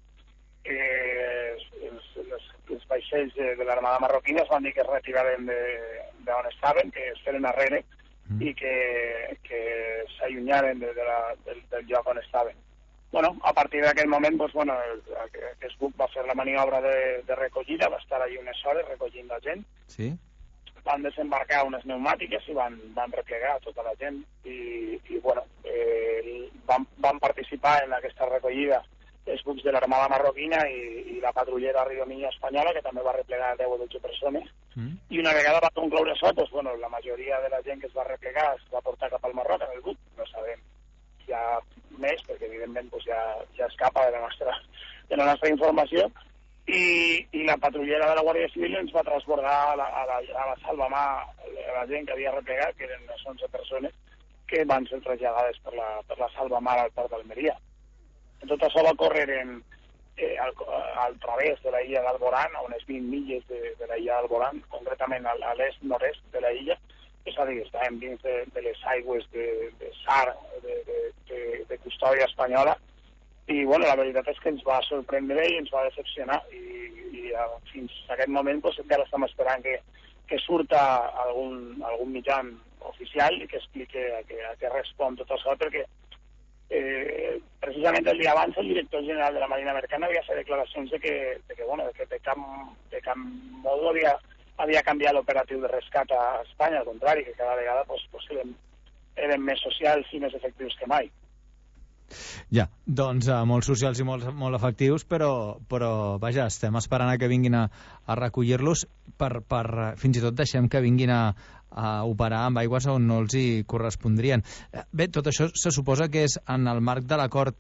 els vaixells de l'Armada marroquina es van dir que es retiraven d'on estaven, que es feren arrere i que s'allunyaren del lloc on estaven. Bueno, a partir d'aquell moment, doncs, bueno, aquest buc va fer la maniobra de recollida, va estar allí unes hores recollint la gent. Sí. Van desembarcar unes pneumàtiques i van replegar tota la gent i bueno, van participar en aquesta recollida els bucs de l'Armada marroquina i la patrullera Río Miño espanyola, que també va replegar 10 o 12 persones. I una vegada va concloure això, doncs, bueno, la majoria de la gent que es va replegar es va portar cap al Marroc en el buc. No sabem ja més, perquè evidentment doncs, ja escapa de la nostra informació. I la patrullera de la Guàrdia Civil ens va transbordar a la Salvamar a la gent que havia replegat, que eren unes 11 persones, que van ser traslladades per la Salvamar al port d'Almeria. Tot això va córrer al través de la illa d'Alborán, a unes 20 milles de la illa d'Alborán, concretament a l'est-nord-est de la illa, és a dir, estàvem dins de les aigües de SAR, de custòdia espanyola, i bueno, la veritat és que ens va sorprendre i ens va decepcionar, i fins a aquest moment doncs, encara estem esperant que surta algun mitjà oficial i que expliqui a què respon tot això, perquè precisament el dia abans el director general de la Marina Mercant havia fet declaracions de que de cap modo havia canviat l'operatiu de rescat a Espanya, al contrari, que cada vegada eren més socials i més efectius que mai. Ja, doncs molt socials i molt efectius, però vaja, estem esperant a que vinguin a recollir-los per fins i tot deixem que vinguin a operar amb aigües on no els hi correspondrien. Bé, tot això se suposa que és en el marc de l'acord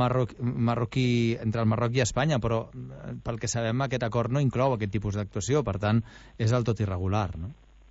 marroquí entre el Marroc i Espanya, però pel que sabem aquest acord no inclou aquest tipus d'actuació, per tant és del tot irregular, no?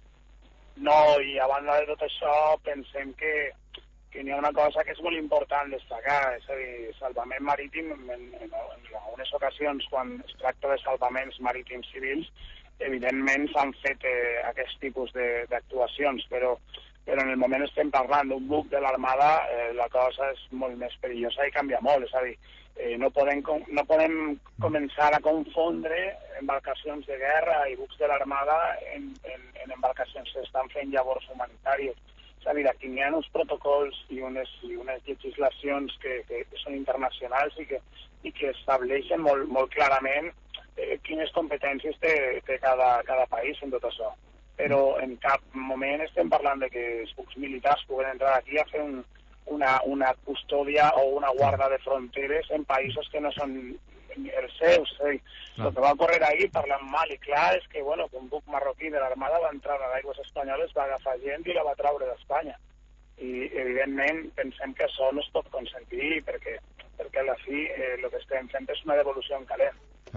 No, i a banda de tot això pensem que n'hi ha una cosa que és molt important destacar, és a dir, salvament marítim, en algunes ocasions quan es tracta de salvaments marítims civils, evidentment s'han fet aquest tipus d'actuacions, però en el moment estem parlant d'un buc de l'Armada, la cosa és molt més perillosa i canvia molt, és a dir, no podem començar a confondre embarcacions de guerra i bucs de l'Armada en embarcacions que estan fent llavors humanitàries. És a dir, aquí hi ha uns protocols i unes legislacions que són internacionals i que estableixen molt clarament quines competències té cada país en tot això. Però en cap moment estem parlant de que els bucs militars puguen entrar aquí a fer una custòdia o una guarda de fronteres en països que no són els seus. El que va ocórrer ahir, parlant mal i clar, és que un buc marroquí de l'Armada va entrar a les aigües espanyoles, va agafar gent i la va traure d'Espanya. I, evidentment, pensem que això no es pot consentir perquè a la fi el que estem fent és una devolució en calent.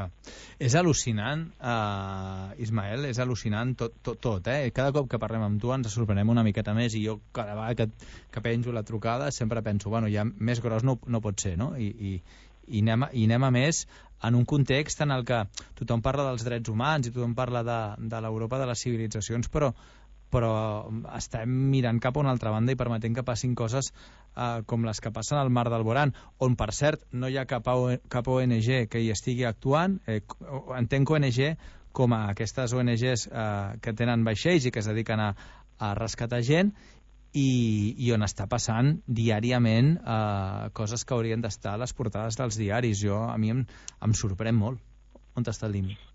És al·lucinant, Ismael, és al·lucinant tot. Cada cop que parlem amb tu ens sorprenem una miqueta més i jo cada vegada que penjo la trucada sempre penso, ja més gros no pot ser, no? I anem a més en un context en el que tothom parla dels drets humans i tothom parla de l'Europa de les civilitzacions, però estem mirant cap a una altra banda i permetent que passin coses com les que passen al Mar del Boran, on, per cert, no hi ha cap ONG que hi estigui actuant. Entenc ONG com a aquestes ONGs que tenen vaixells i que es dediquen a rescatar gent i on està passant diàriament coses que haurien d'estar a les portades dels diaris. A mi em sorprèn molt. On està el límit?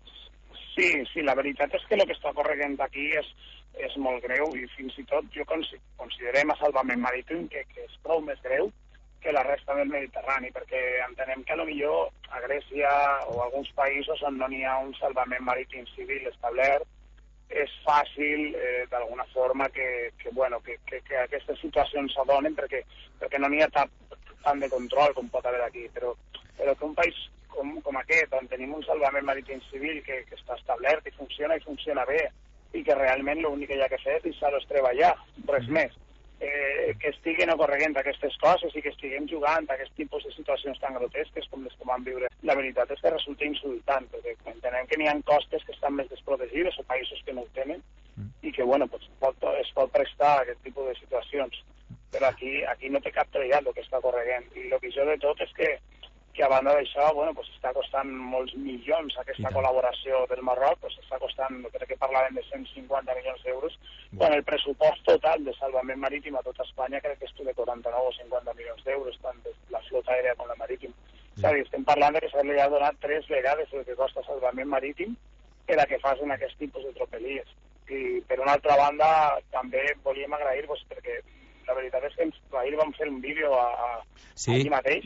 Sí, la veritat és que el que està corregent aquí és molt greu i fins i tot jo considerem a salvament marítim que és prou més greu que la resta del Mediterrani, perquè entenem que potser a Grècia o alguns països on no n'hi ha un salvament marítim civil establert és fàcil d'alguna forma que aquestes situacions s'adonen perquè no n'hi ha tant de control com pot haver aquí, però que un país com aquest, on tenim un salvament marítim civil que està establert i funciona bé, i que realment l'únic que hi ha que fer és deixar-los treballar, res més. Que estiguin ocorregent aquestes coses i que estiguem jugant a aquest tipus de situacions tan grotesques com les que vam viure. La veritat és que resulta insultant, perquè entenem que n'hi ha costes que estan més desprotegides o països que no ho tenen i que es pot prestar a aquest tipus de situacions. Però aquí no té cap treballat el que està ocorregent. I el pitjor de tot és que a banda d'això, està costant molts milions aquesta col·laboració del Marroc, està costant, crec que parlàvem de 150 milions d'euros, quan el pressupost total de salvament marítim a tota Espanya crec que és de 49 o 50 milions d'euros, tant de la flota aèria com la marítima. És a dir, estem parlant que se li ha donat 3 vegades el que costa salvament marítim per a que facin aquest tipus de tropelies. I, per una altra banda, també volíem agrair-vos perquè la veritat és que ahir vam fer un vídeo aquí mateix,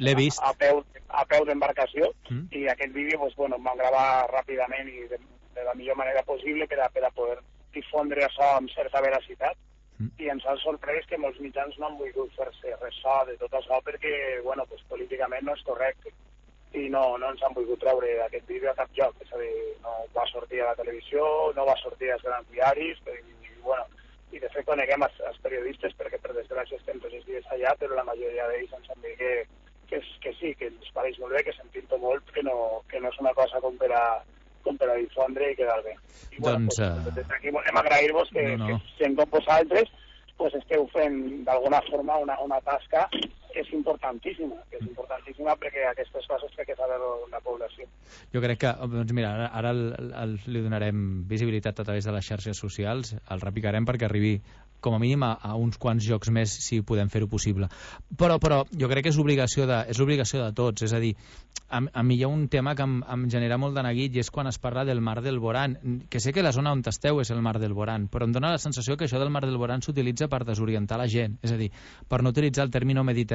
a peu d'embarcació, i aquest vídeo vam gravar ràpidament i de la millor manera possible per a poder difondre això amb certa veracitat. I ens ha sorprès que molts mitjans no han volgut fer-se ressò de tot això perquè políticament no és correcte. I no ens han volgut treure aquest vídeo a cap lloc. És a dir, no va sortir a la televisió, no va sortir als grans diaris, i de fet coneguem els periodistes perquè per desgràcia estem tots els dies allà, però la majoria d'ells ens han dit que sí, que ens pareix molt bé, que sentim-ho molt, que no és una cosa com per a difondre i quedar bé. I des d'aquí volem agrair-vos que sent com vosaltres esteu fent d'alguna forma una tasca que és importantíssima perquè aquestes coses crec que saber la població. Jo crec que, mira, ara li donarem visibilitat a través de les xarxes socials, el repicarem perquè arribi com a mínim a uns quants jocs més si podem fer-ho possible. Però jo crec que és obligació de tots, és a dir, a mi hi ha un tema que em genera molt de neguit i és quan es parla del Mar del Boran, que sé que la zona on esteu és el Mar del Boran, però em dóna la sensació que això del Mar del Boran s'utilitza per desorientar la gent, és a dir, per no utilitzar el término Mediterrani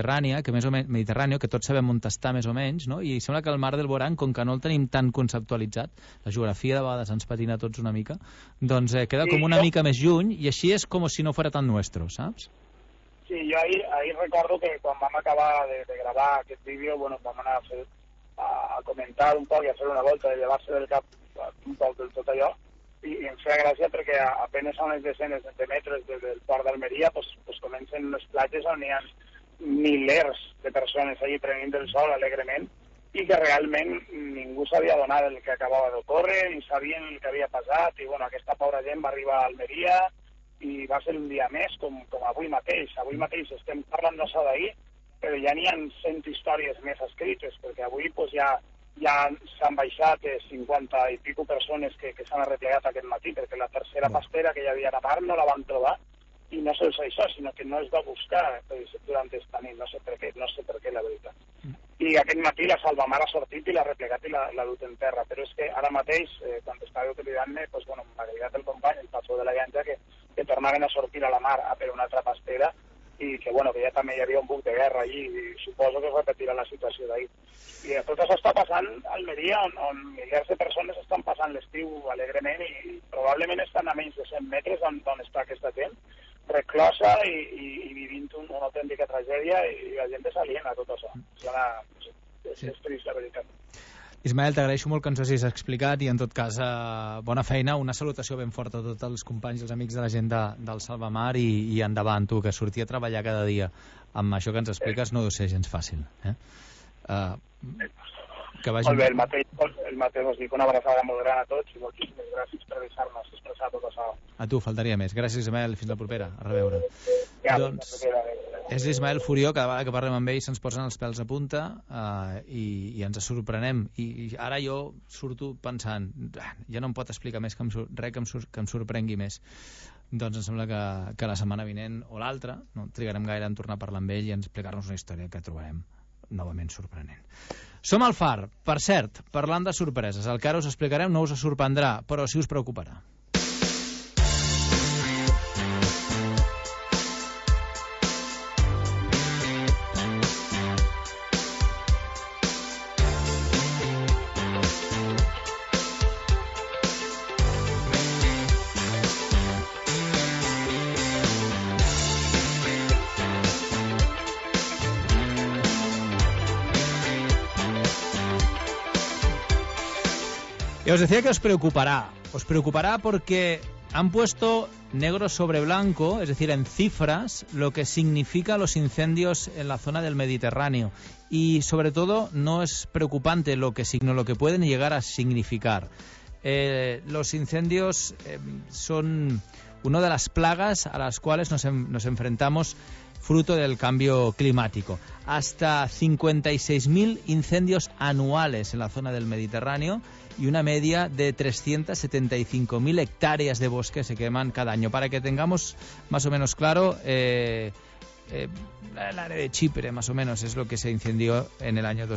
Mediterrània, que tots sabem on està més o menys, no? I sembla que el mar del Boran, com que no el tenim tan conceptualitzat, la geografia de vegades ens patina a tots una mica, doncs queda com una mica més lluny, i així és com si no fuera tan nuestro, saps? Sí, jo ahir recordo que quan vam acabar de gravar aquest vídeo, bueno, vam anar a comentar un poc i a fer una volta, de llevar-se del cap un poc del tot allò, i em feia gràcia perquè apenas a unes desenes de metres del port d'Almeria pues comencen unes platges on hi ha milers de persones allí prenent el sol alegrement i que realment ningú s'havia donat el que acabava d'ocórrer ni sabien el que havia passat i bueno, aquesta pobra gent va arribar a Almeria i va ser un dia més com avui mateix. Avui mateix estem parlant d'això d'ahir, però ja n'hi ha 100 històries més escrites, perquè avui pues, ja s'han baixat 50 i pico persones que s'han arreplegat aquest matí, perquè la tercera pastera que hi havia a mar no la van trobar, i no sols això, sinó que no es va buscar durant esta nit, no sé per què, la veritat. I aquest matí la Salvamar ha sortit i l'ha replegat i l'ha dut en terra, però és que ara mateix, quan estava cridant-me, pues, bueno, m'ha cridat el company, el patró de la llanxa, que tornaven a sortir a la mar a per una altra pastera, i que, bueno, que ja també hi havia un buc de guerra allí, i suposo que es repetirà la situació d'ahir. I tot això està passant a Almeria, on milers de persones estan passant l'estiu alegrement i probablement estan a menys de 100 metres d'on està aquesta gent, reclosa i vivint una autèntica tragèdia i la gent s'aliena a tot això. És trist, la veritat. Ismael, t'agraeixo molt que ens ho hagis explicat i en tot cas bona feina, una salutació ben forta a tots els companys i els amics de la gent del Salvamar i endavant tu, que sortir a treballar cada dia amb això que ens expliques no deu ser gens fàcil. Que vagi... Molt bé, el mateix us dic una abraçada molt gran a tots i moltíssimes gràcies per deixar-nos expressar tot això. A tu, faltaria més. Gràcies, Ismael. Fins la propera. A reveure. Doncs és l'Ismael Furió, cada vegada que parlem amb ell se'ns posen els pèls a punta i ens sorprenem. I ara jo surto pensant, ja no em pot explicar més res que em sorprengui més. Doncs em sembla que la setmana vinent o l'altra, no trigarem gaire en tornar a parlar amb ell i explicar-nos una història que trobarem novament sorprenent. Som al Far. Per cert, parlant de sorpreses, el que ara us explicarem no us sorprendrà, però sí us preocuparà. Y os decía que os preocupará porque han puesto negro sobre blanco, es decir, en cifras, lo que significa los incendios en la zona del Mediterráneo. Y sobre todo no es preocupante sino lo que pueden llegar a significar. Los incendios son una de las plagas a las cuales nos enfrentamos fruto del cambio climático. Hasta 56.000 incendios anuales en la zona del Mediterráneo y una media de 375.000 hectáreas de bosque se queman cada año. Para que tengamos más o menos claro, el área de Chipre más o menos es lo que se incendió en el año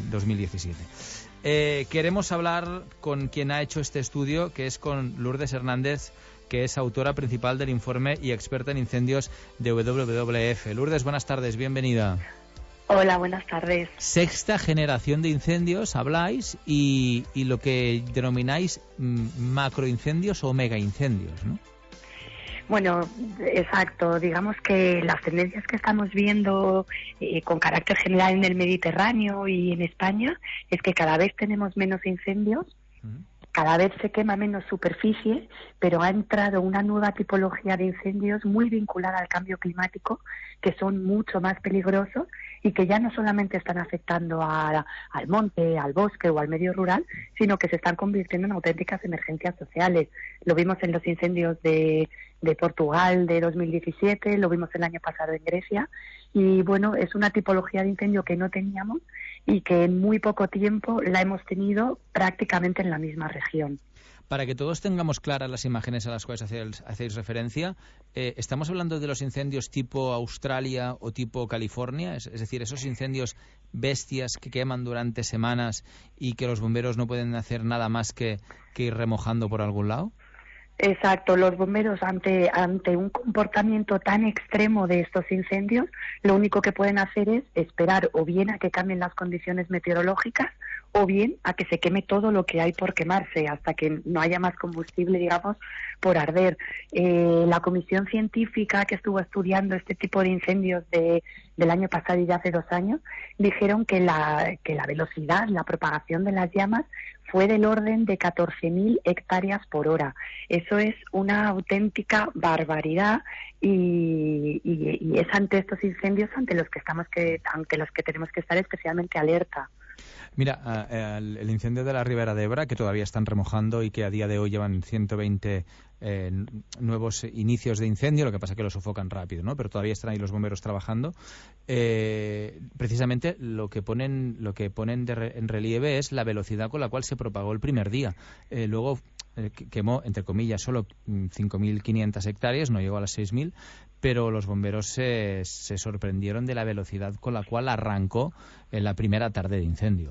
2017. Queremos hablar con quien ha hecho este estudio, que es con Lourdes Hernández, que es autora principal del informe y experta en incendios de WWF. Lourdes, buenas tardes, bienvenida. Hola, buenas tardes. Sexta generación de incendios habláis y lo que denomináis macroincendios o megaincendios, ¿no? Bueno, exacto. Digamos que las tendencias que estamos viendo con carácter general en el Mediterráneo y en España es que cada vez tenemos menos incendios. Cada vez se quema menos superficie, pero ha entrado una nueva tipología de incendios muy vinculada al cambio climático, que son mucho más peligrosos y que ya no solamente están afectando al monte, al bosque o al medio rural, sino que se están convirtiendo en auténticas emergencias sociales. Lo vimos en los incendios de Portugal de 2017, lo vimos el año pasado en Grecia, y bueno, es una tipología de incendio que no teníamos y que en muy poco tiempo la hemos tenido prácticamente en la misma región. Para que todos tengamos claras las imágenes a las cuales hacéis referencia, ¿estamos hablando de los incendios tipo Australia o tipo California? Es decir, esos incendios bestias que queman durante semanas y que los bomberos no pueden hacer nada más que ir remojando por algún lado. Exacto, los bomberos ante un comportamiento tan extremo de estos incendios, lo único que pueden hacer es esperar o bien a que cambien las condiciones meteorológicas o bien a que se queme todo lo que hay por quemarse hasta que no haya más combustible, digamos, por arder. La comisión científica que estuvo estudiando este tipo de incendios del año pasado y de hace 2 años, dijeron que la velocidad, la propagación de las llamas fue del orden de 14.000 hectáreas por hora. Eso es una auténtica barbaridad y es ante estos incendios ante los que tenemos que estar especialmente alerta. Mira, el incendio de la Ribera de Ebra, que todavía están remojando y que a día de hoy llevan 120 nuevos inicios de incendio, lo que pasa es que lo sofocan rápido, ¿no? Pero todavía están ahí los bomberos trabajando. Precisamente lo que ponen en relieve es la velocidad con la cual se propagó el primer día. Luego quemó, entre comillas, solo 5.500 hectáreas, no llegó a las 6.000, pero los bomberos se sorprendieron de la velocidad con la cual arrancó en la primera tarde de incendio.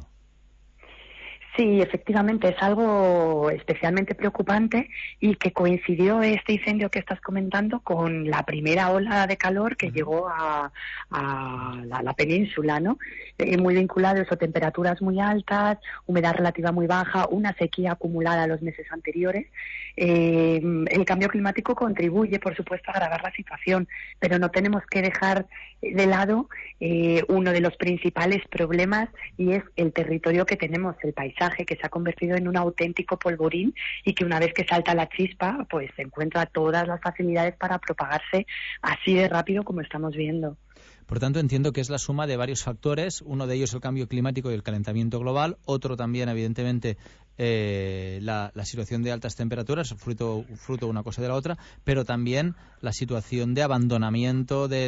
Sí, efectivamente, es algo especialmente preocupante y que coincidió este incendio que estás comentando con la primera ola de calor que llegó a la península, ¿no? Muy vinculado a eso, temperaturas muy altas, humedad relativa muy baja, una sequía acumulada los meses anteriores. El cambio climático contribuye, por supuesto, a agravar la situación, pero no tenemos que dejar de lado uno de los principales problemas y es el territorio que tenemos, el paisaje, que se ha convertido en un auténtico polvorín y que una vez que salta la chispa, pues se encuentra todas las facilidades para propagarse así de rápido como estamos viendo. Por tanto, entiendo que es la suma de varios factores, uno de ellos el cambio climático y el calentamiento global, otro también, evidentemente, la situación de altas temperaturas, fruto una cosa de la otra, pero también la situación de abandonamiento de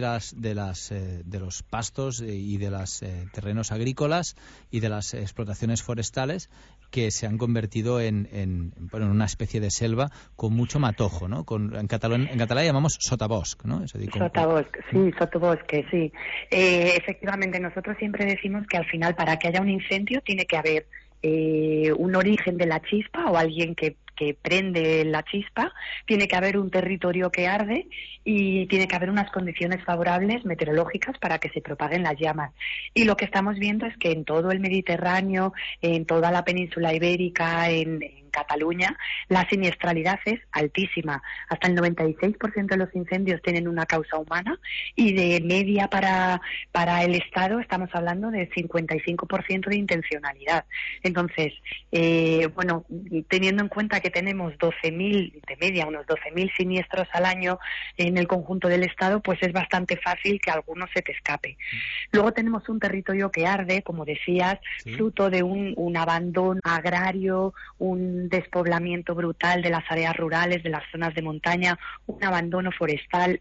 los pastos y de los terrenos agrícolas y de las explotaciones forestales que se han convertido en una especie de selva con mucho matojo, ¿no? En catalán llamamos sotabosc, ¿no? Sotobosque, sí. Efectivamente, nosotros siempre decimos que al final, para que haya un incendio, tiene que haber un origen de la chispa o alguien que prende la chispa, tiene que haber un territorio que arde y tiene que haber unas condiciones favorables meteorológicas para que se propaguen las llamas. Y lo que estamos viendo es que en todo el Mediterráneo, en toda la península ibérica, en Cataluña, la siniestralidad es altísima. Hasta el 96% de los incendios tienen una causa humana y de media para el Estado estamos hablando de 55% de intencionalidad. Entonces, teniendo en cuenta que tenemos 12.000, de media unos 12.000 siniestros al año en el conjunto del Estado, pues es bastante fácil que alguno se te escape. Luego tenemos un territorio que arde, como decías, fruto de un abandono agrario, un despoblamiento brutal de las áreas rurales, de las zonas de montaña, un abandono forestal,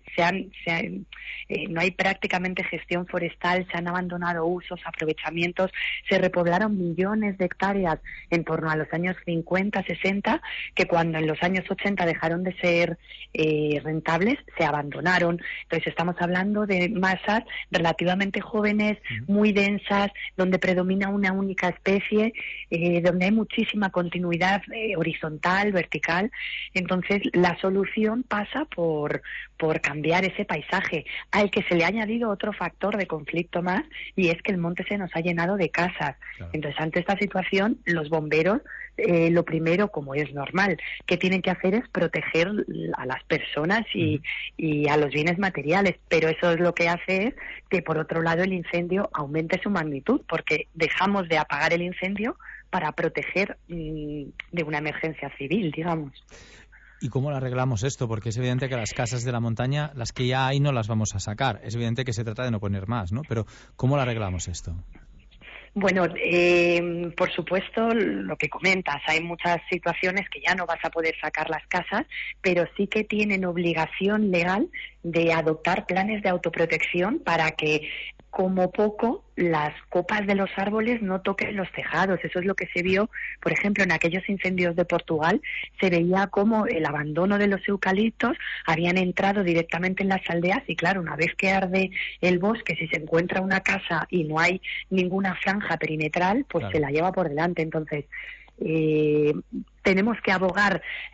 no hay prácticamente gestión forestal, se han abandonado usos, aprovechamientos, se repoblaron millones de hectáreas en torno a los años 50, 60, que cuando en los años 80 dejaron de ser rentables, se abandonaron. Entonces estamos hablando de masas relativamente jóvenes, muy densas, donde predomina una única especie, donde hay muchísima continuidad horizontal, vertical. Entonces la solución pasa por cambiar ese paisaje, al que se le ha añadido otro factor de conflicto más, y es que el monte se nos ha llenado de casas. Claro. Entonces, ante esta situación, los bomberos, lo primero, como es normal, que tienen que hacer es proteger a las personas y a los bienes materiales, pero eso es lo que hace es que, por otro lado, el incendio aumente su magnitud, porque dejamos de apagar el incendio para proteger de una emergencia civil, digamos. ¿Y cómo lo arreglamos esto? Porque es evidente que las casas de la montaña, las que ya hay, no las vamos a sacar. Es evidente que se trata de no poner más, ¿no? Pero ¿cómo lo arreglamos esto? Bueno, por supuesto, lo que comentas, hay muchas situaciones que ya no vas a poder sacar las casas, pero sí que tienen obligación legal de adoptar planes de autoprotección para que, como poco, las copas de los árboles no toquen los tejados. Eso es lo que se vio, por ejemplo, en aquellos incendios de Portugal. Se veía como el abandono de los eucaliptos habían entrado directamente en las aldeas y, claro, una vez que arde el bosque, si se encuentra una casa y no hay ninguna franja perimetral, pues claro, se la lleva por delante. Entonces, tenemos que abogar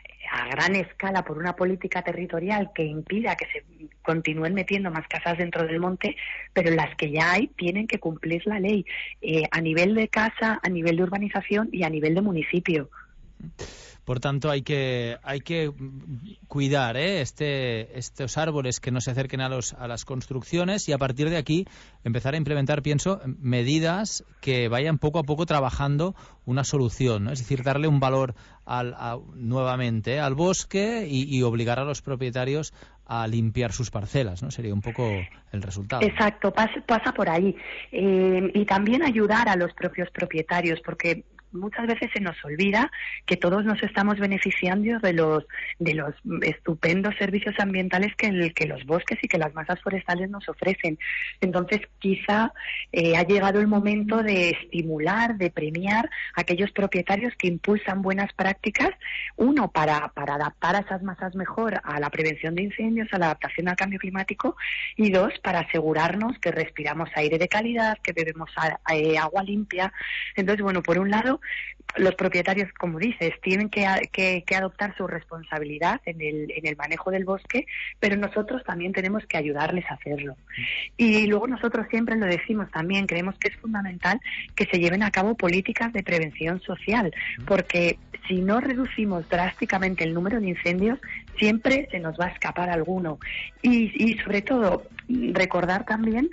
a gran escala por una política territorial que impida que se continúen metiendo más casas dentro del monte, pero las que ya hay tienen que cumplir la ley a nivel de casa, a nivel de urbanización y a nivel de municipio. Por tanto, hay que cuidar estos árboles que no se acerquen a las construcciones y a partir de aquí empezar a implementar, pienso, medidas que vayan poco a poco trabajando una solución, ¿no? Es decir, darle un valor nuevamente al bosque y obligar a los propietarios a limpiar sus parcelas, ¿no? Sería un poco el resultado. Exacto, pasa por ahí. Y también ayudar a los propios propietarios, porque muchas veces se nos olvida que todos nos estamos beneficiando de los estupendos servicios ambientales que los bosques y que las masas forestales nos ofrecen. Entonces, quizá ha llegado el momento de estimular, de premiar a aquellos propietarios que impulsan buenas prácticas, uno, para adaptar a esas masas mejor a la prevención de incendios, a la adaptación al cambio climático, y dos, para asegurarnos que respiramos aire de calidad, que bebemos agua limpia. Entonces, bueno, por un lado, los propietarios, como dices, tienen que adoptar su responsabilidad en el manejo del bosque, pero nosotros también tenemos que ayudarles a hacerlo. Y luego nosotros siempre lo decimos también, creemos que es fundamental que se lleven a cabo políticas de prevención social, porque si no reducimos drásticamente el número de incendios, siempre se nos va a escapar alguno. Y sobre todo, recordar también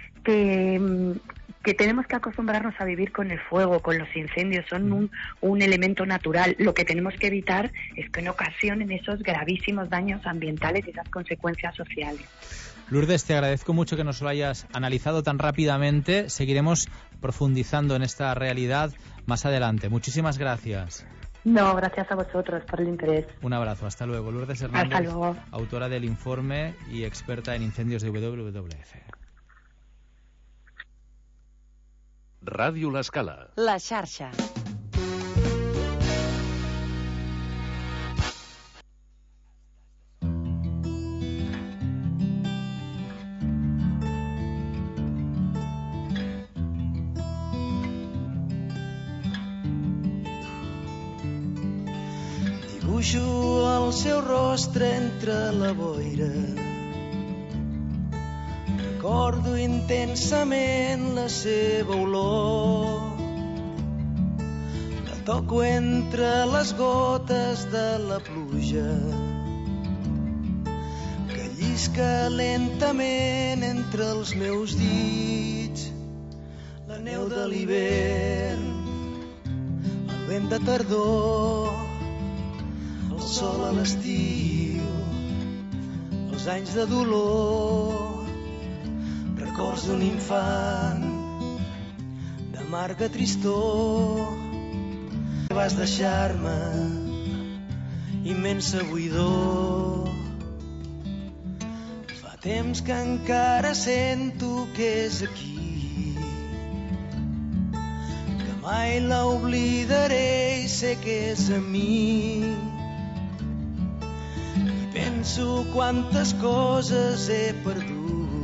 que tenemos que acostumbrarnos a vivir con el fuego, con los incendios, son un elemento natural. Lo que tenemos que evitar es que no ocasionen esos gravísimos daños ambientales y esas consecuencias sociales. Lourdes, te agradezco mucho que nos lo hayas analizado tan rápidamente. Seguiremos profundizando en esta realidad más adelante. Muchísimas gracias. No, gracias a vosotros por el interés. Un abrazo, hasta luego. Lourdes Hernández, hasta luego. Autora del informe y experta en incendios de WWF. Ràdio L'Escala. La xarxa. Dibuixo el seu rostre entre la boira. Recordo intensament la seva olor. La toco entre les gotes de la pluja que llisca lentament entre els meus dits. La neu de l'hivern, el vent de tardor, el sol a l'estiu, els anys de dolor. Records d'un infant d'amarga tristor. Vas deixar-me immensa buidor. Fa temps que encara sento que és aquí, que mai l'oblidaré i sé que és a mi. I penso quantes coses he perdut,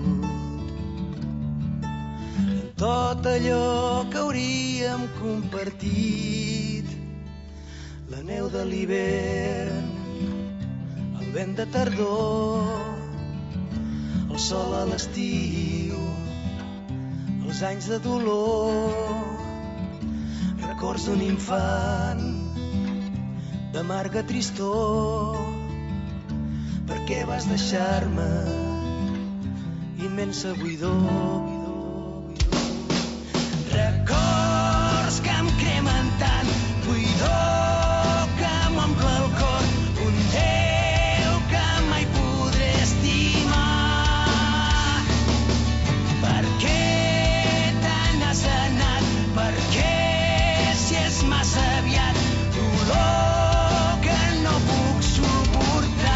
tot allò que hauríem compartit. La neu de l'hivern, el vent de tardor, el sol a l'estiu, els anys de dolor. Records d'un infant d'amarga tristor. Per què vas deixar-me immensa buidor? Records que em cremen tant, buidor que m'omple el cor, un Déu que mai podré estimar. Per què te n'has anat? Per què, si és massa aviat, dolor que no puc suportar?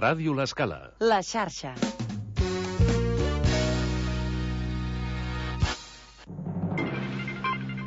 Ràdio L'Escala. La xarxa.